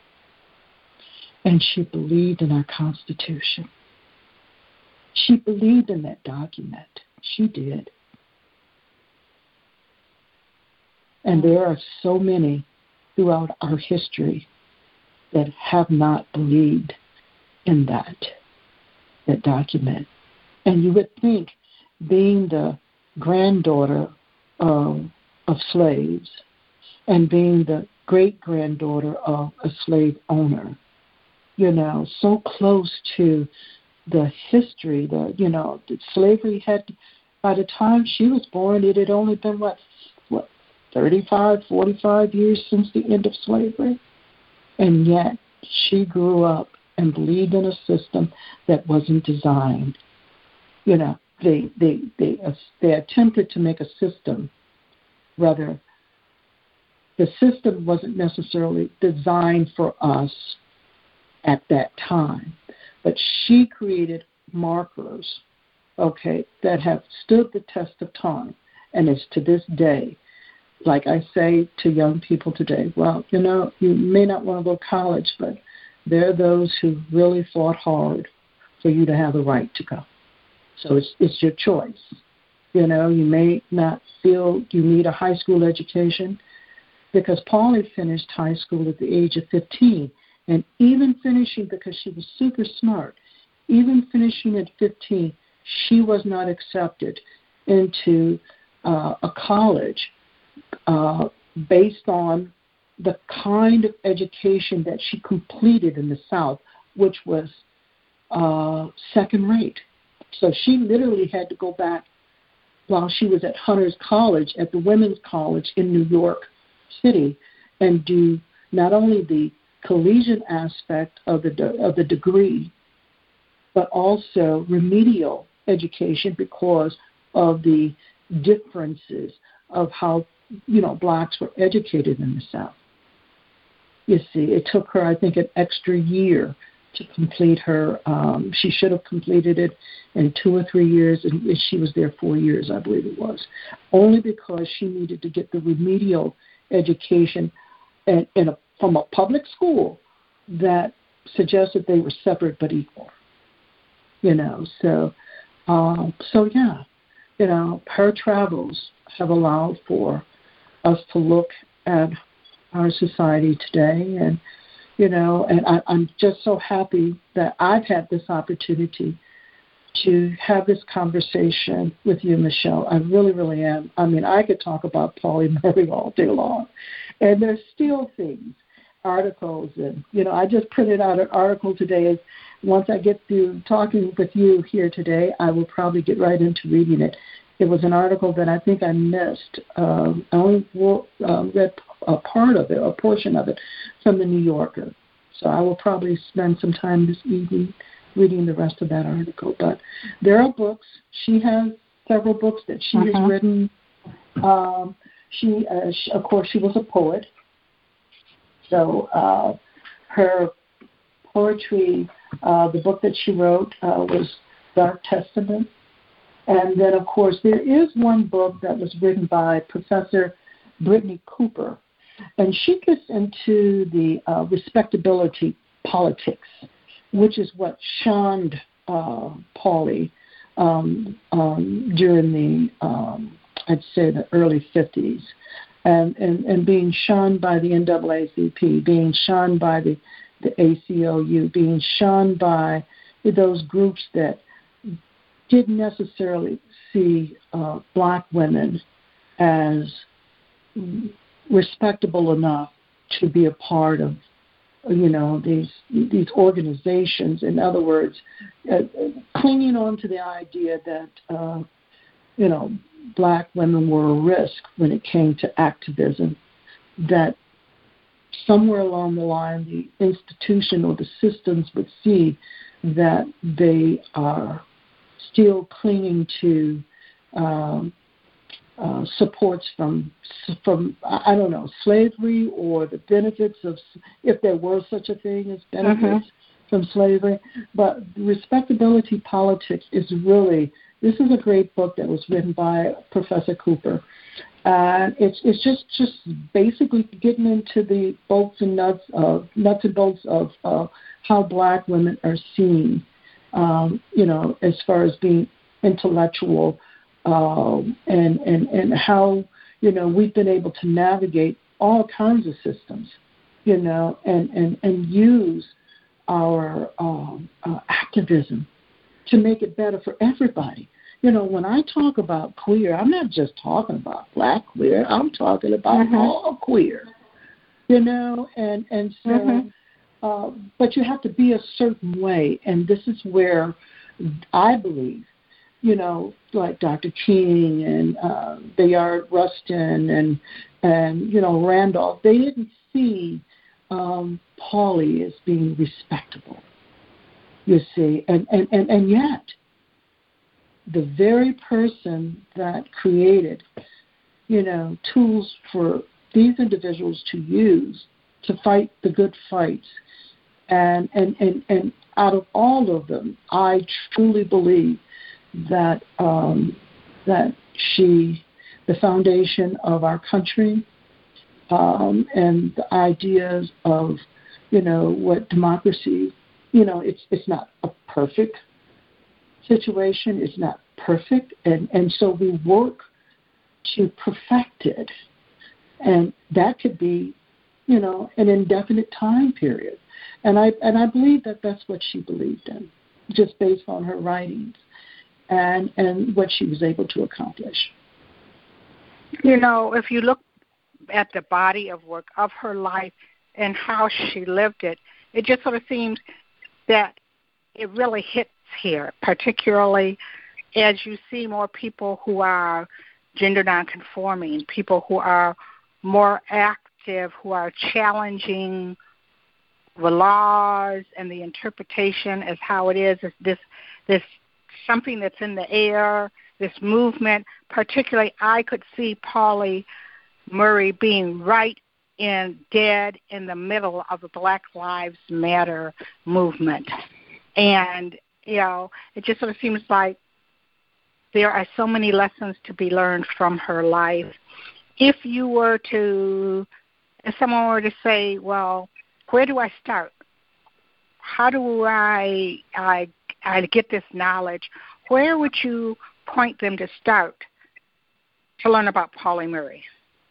and she believed in our Constitution. She believed in that document. She did. And there are so many throughout our history that have not believed in that document. And you would think, being the granddaughter of slaves, and being the great-granddaughter of a slave owner, so close to the history, that slavery had, by the time she was born, it had only been, 35, 45 years since the end of slavery. And yet she grew up and believed in a system that wasn't designed. They attempted to make a system, rather, the system wasn't necessarily designed for us at that time, but she created markers, that have stood the test of time, and it's to this day. Like I say to young people today, well, you may not want to go to college, but there are those who really fought hard for you to have the right to go. So it's your choice. You may not feel you need a high school education, because Pauli finished high school at the age of 15, and even finishing, because she was super smart, even finishing at 15, she was not accepted into a college based on the kind of education that she completed in the South, which was second rate. So she literally had to go back while she was at Hunter's College, at the Women's College in New York City, and do not only the collegiate aspect of the degree, but also remedial education because of the differences of how blacks were educated in the South. You see, it took her, I think, an extra year to complete her. She should have completed it in 2 or 3 years, and she was there 4 years, I believe it was, only because she needed to get the remedial education from a public school that suggested they were separate but equal. So yeah. her travels have allowed for us to look at our society today. And, I'm just so happy that I've had this opportunity to have this conversation with you, Michelle. I really, really am. I mean, I could talk about Pauli Murray all day long. And there's still things, articles, and, I just printed out an article today. Once I get through talking with you here today, I will probably get right into reading it. It was an article that I think I missed. I only read a part of it, a portion of it, from the New Yorker. So I will probably spend some time this evening reading the rest of that article. But there are books. She has several books that she has written. She, of course, she was a poet. So her poetry, the book that she wrote was Dark Testament. And then, of course, there is one book that was written by Professor Brittany Cooper, and she gets into the respectability politics, which is what shunned Pauli during the, I'd say, the early 50s, and being shunned by the NAACP, being shunned by the ACLU, being shunned by those groups that didn't necessarily see black women as respectable enough to be a part of, these organizations. In other words, clinging on to the idea that, black women were a risk when it came to activism, that somewhere along the line the institution or the systems would see that they are still clinging to supports from I don't know, slavery, or the benefits of, if there were such a thing as benefits from slavery. But respectability politics is really, this is a great book that was written by Professor Cooper. And it's just basically getting into the nuts and bolts of how black women are seen, as far as being intellectual, and how, we've been able to navigate all kinds of systems, and use our activism to make it better for everybody. When I talk about queer, I'm not just talking about black queer. I'm talking about all queer, and so, but you have to be a certain way. And this is where I believe, like Dr. King and Bayard Rustin and Randolph, they didn't see Pauli as being respectable, you see. And yet, the very person that created, tools for these individuals to use to fight the good fights, and out of all of them, I truly believe that that the foundation of our country, and the ideas of, what democracy, it's not a perfect situation, it's not perfect, and so we work to perfect it, and that could be, an indefinite time period, and I believe that that's what she believed in, just based on her writings and what she was able to accomplish. If you look at the body of work of her life and how she lived it, it just sort of seems that it really hits here, particularly as you see more people who are gender nonconforming, people who are more active, who are challenging the laws and the interpretation as how it is this something that's in the air, this movement. Particularly, I could see Pauli Murray being right dead in the middle of the Black Lives Matter movement. And, it just sort of seems like there are so many lessons to be learned from her life. If someone were to say, well, where do I start? How do I get this knowledge? Where would you point them to start to learn about Pauli Murray?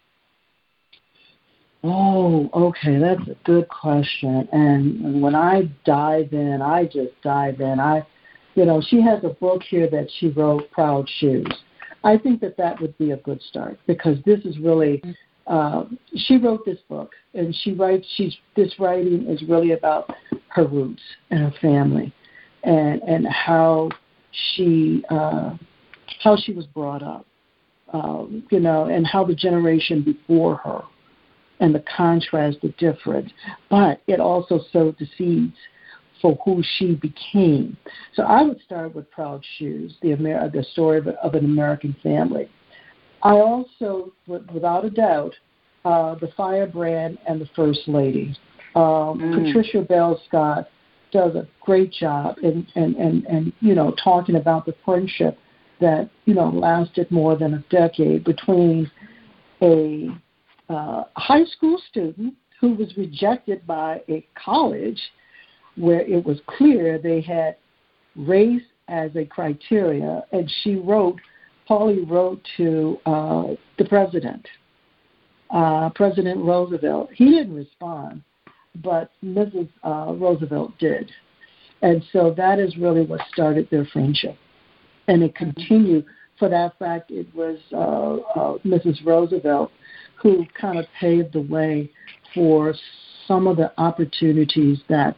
Oh, okay, that's a good question. And when I dive in, I just dive in. She has a book here that she wrote, Proud Shoes. I think that would be a good start, because this is really, she wrote this book, and this writing is really about her roots and her family, and how she was brought up, and how the generation before her, and the contrast, the difference. But it also sowed the seeds for who she became. So I would start with Proud Shoes, the story of an American family. I also, without a doubt, The Firebrand and the First Lady. Patricia Bell Scott does a great job in talking about the friendship that lasted more than a decade between a high school student who was rejected by a college where it was clear they had race as a criteria, and Pauli wrote to the president, President Roosevelt. He didn't respond, but Mrs. Roosevelt did. And so that is really what started their friendship. And it continued. For that fact, it was Mrs. Roosevelt who kind of paved the way for some of the opportunities that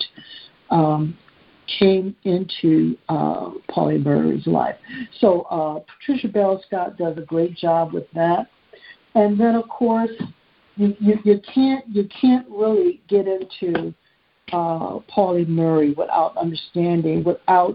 came into Pauli Murray's life. So Patricia Bell Scott does a great job with that. And then, of course, you can't really get into Pauli Murray without understanding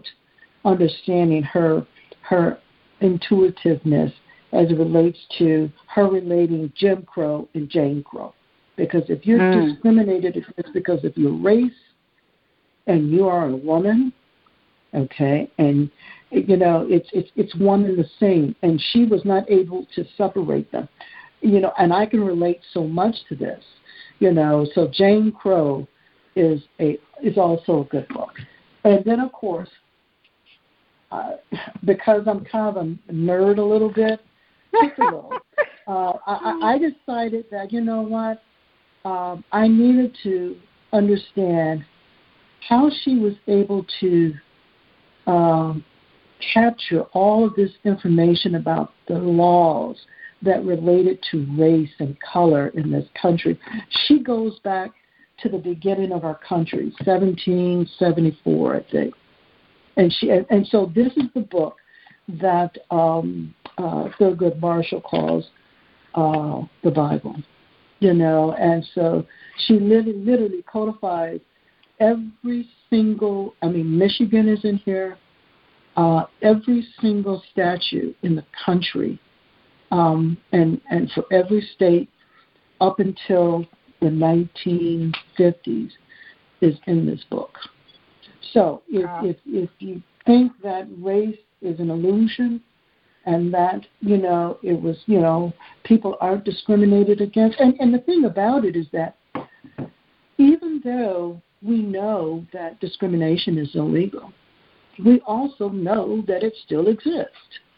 her intuitiveness as it relates to her relating Jim Crow and Jane Crow. Because if you're discriminated, it's because of your race and you are a woman, okay, and it's one and the same, and she was not able to separate them, and I can relate so much to this, so Jane Crow is also a good book. And then, of course, because I'm kind of a nerd a little bit, I decided that, I needed to understand how she was able to capture all of this information about the laws that related to race and color in this country. She goes back to the beginning of our country, 1774, I think. And so this is the book that Thurgood Marshall calls the Bible, and so she literally codifies every single, Michigan is in here, every single statute in the country, and for every state up until the 1950s is in this book. So if you think that race is an illusion and that, it was, people aren't discriminated against. And the thing about it is that even though we know that discrimination is illegal, we also know that it still exists,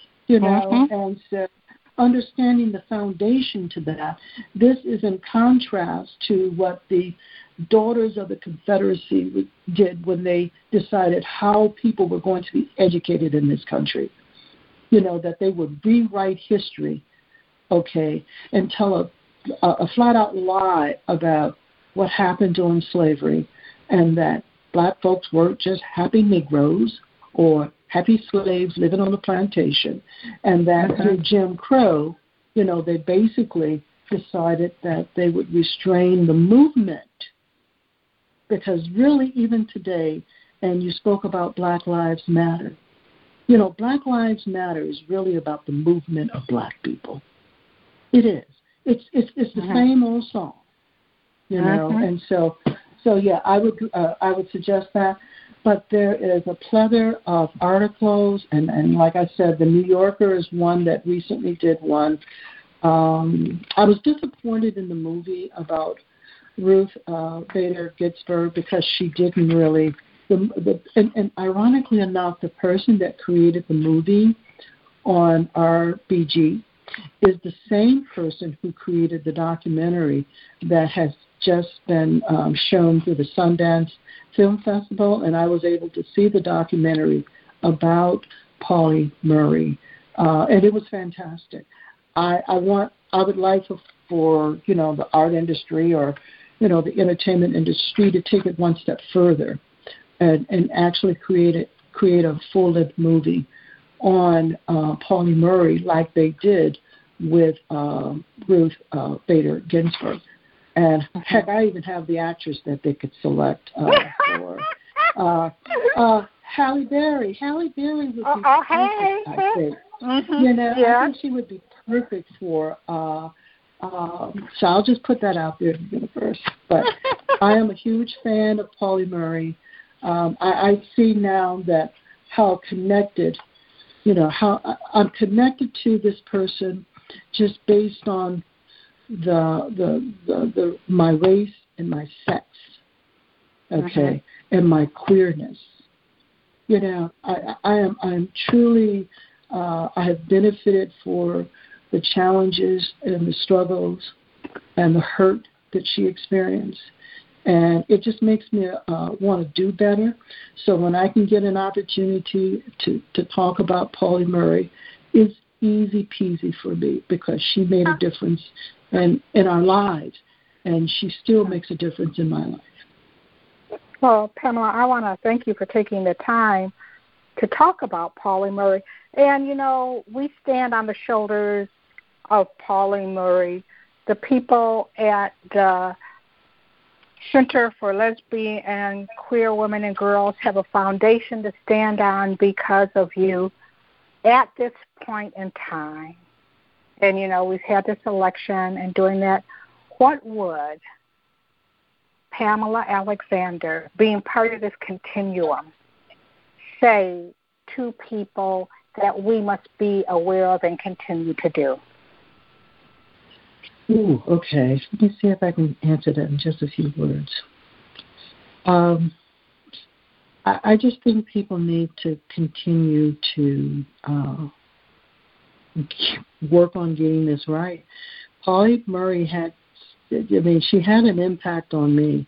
and so understanding the foundation to that, this is in contrast to what the Daughters of the Confederacy did when they decided how people were going to be educated in this country. That they would rewrite history, okay, and tell a flat-out lie about what happened during slavery, and that black folks weren't just happy Negroes or happy slaves living on a plantation, and that through Jim Crow, they basically decided that they would restrain the movement. Because really, even today, and you spoke about Black Lives Matter, Black Lives Matter is really about the movement of black people. It is. It's the same old song, and so yeah, I would suggest that. But there is a plethora of articles, and like I said, the New Yorker is one that recently did one. I was disappointed in the movie about Ruth Bader Ginsburg because she didn't really. And ironically enough, the person that created the movie on our BG is the same person who created the documentary that has just been shown through the Sundance Film Festival, and I was able to see the documentary about Pauli Murray, and it was fantastic. I would like for the art industry or the entertainment industry to take it one step further and actually create a full-length movie on Pauli Murray like they did with Ruth Bader Ginsburg. And heck, I even have the actress that they could select for Halle Berry. Halle Berry would be perfect, I think. Mm-hmm. I think she would be perfect for. So I'll just put that out there in the universe. But I am a huge fan of Pauli Murray. I see now that how connected, how I'm connected to this person just based on the my race and my sex, okay, and my queerness. I'm truly I have benefited for the challenges and the struggles and the hurt that she experienced. And it just makes me want to do better. So when I can get an opportunity to talk about Pauli Murray, it's easy peasy for me because she made a difference in our lives, and she still makes a difference in my life. Well, Pamela, I want to thank you for taking the time to talk about Pauli Murray. And, we stand on the shoulders of Pauli Murray. The people at the Center for Lesbian and Queer Women and Girls have a foundation to stand on because of you at this point in time. And, we've had this election and doing that. What would Pamela Alexander, being part of this continuum, say to people that we must be aware of and continue to do? Ooh, okay. Let me see if I can answer that in just a few words. I just think people need to continue to work on getting this right. Pauli Murray she had an impact on me,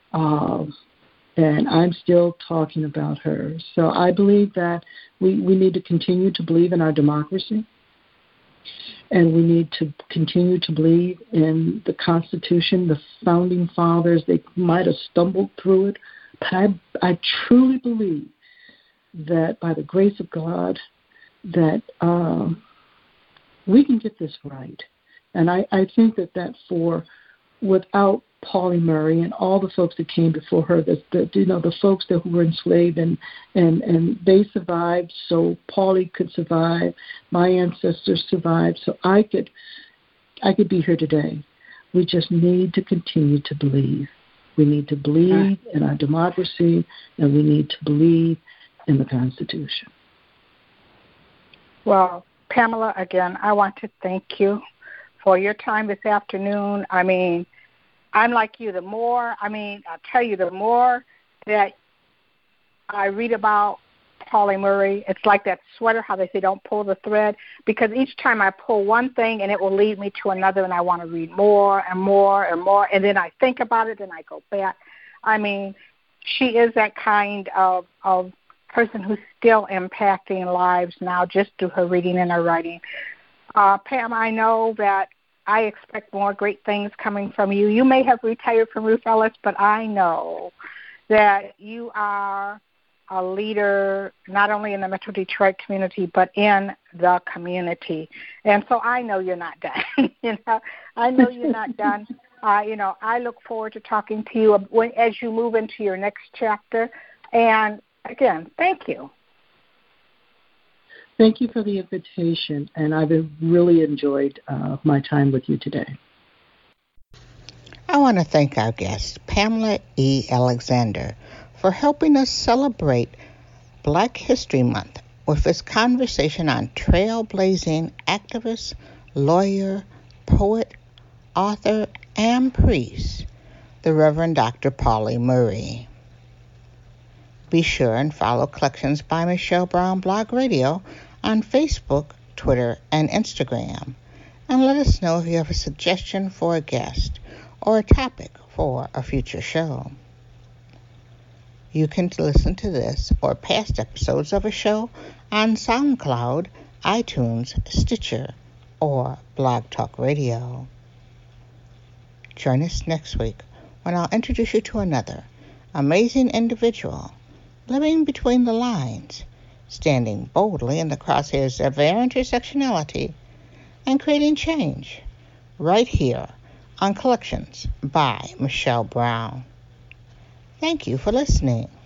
and I'm still talking about her. So I believe that we need to continue to believe in our democracy. And we need to continue to believe in the Constitution. The Founding Fathers, they might have stumbled through it, but I truly believe that by the grace of God that we can get this right. And I think that without Pauli Murray and all the folks that came before her, the folks who were enslaved and they survived, so Pauli could survive. My ancestors survived, so I could be here today. We just need to continue to believe. We need to believe in our democracy, and we need to believe in the Constitution. Well, Pamela, again, I want to thank you for your time this afternoon. I'm like you. The more that I read about Pauli Murray, it's like that sweater, how they say don't pull the thread, because each time I pull one thing and it will lead me to another, and I want to read more and more and more, and then I think about it and I go back. She is that kind of person who's still impacting lives now just through her reading and her writing. Pam, I know that I expect more great things coming from you. You may have retired from Ruth Ellis, but I know that you are a leader not only in the Metro Detroit community, but in the community. And so I know you're not done. I know you're not done. I look forward to talking to you as you move into your next chapter. And again, thank you. Thank you for the invitation, and I've really enjoyed my time with you today. I want to thank our guest, Pamela E. Alexander, for helping us celebrate Black History Month with this conversation on trailblazing activist, lawyer, poet, author, and priest, the Reverend Dr. Pauli Murray. Be sure and follow Collections by Michelle Brown Blog Radio on Facebook, Twitter, and Instagram, and let us know if you have a suggestion for a guest or a topic for a future show. You can listen to this or past episodes of a show on SoundCloud, iTunes, Stitcher, or Blog Talk Radio. Join us next week when I'll introduce you to another amazing individual living between the lines, standing boldly in the crosshairs of their intersectionality and creating change right here on Collections by Michelle Brown. Thank you for listening.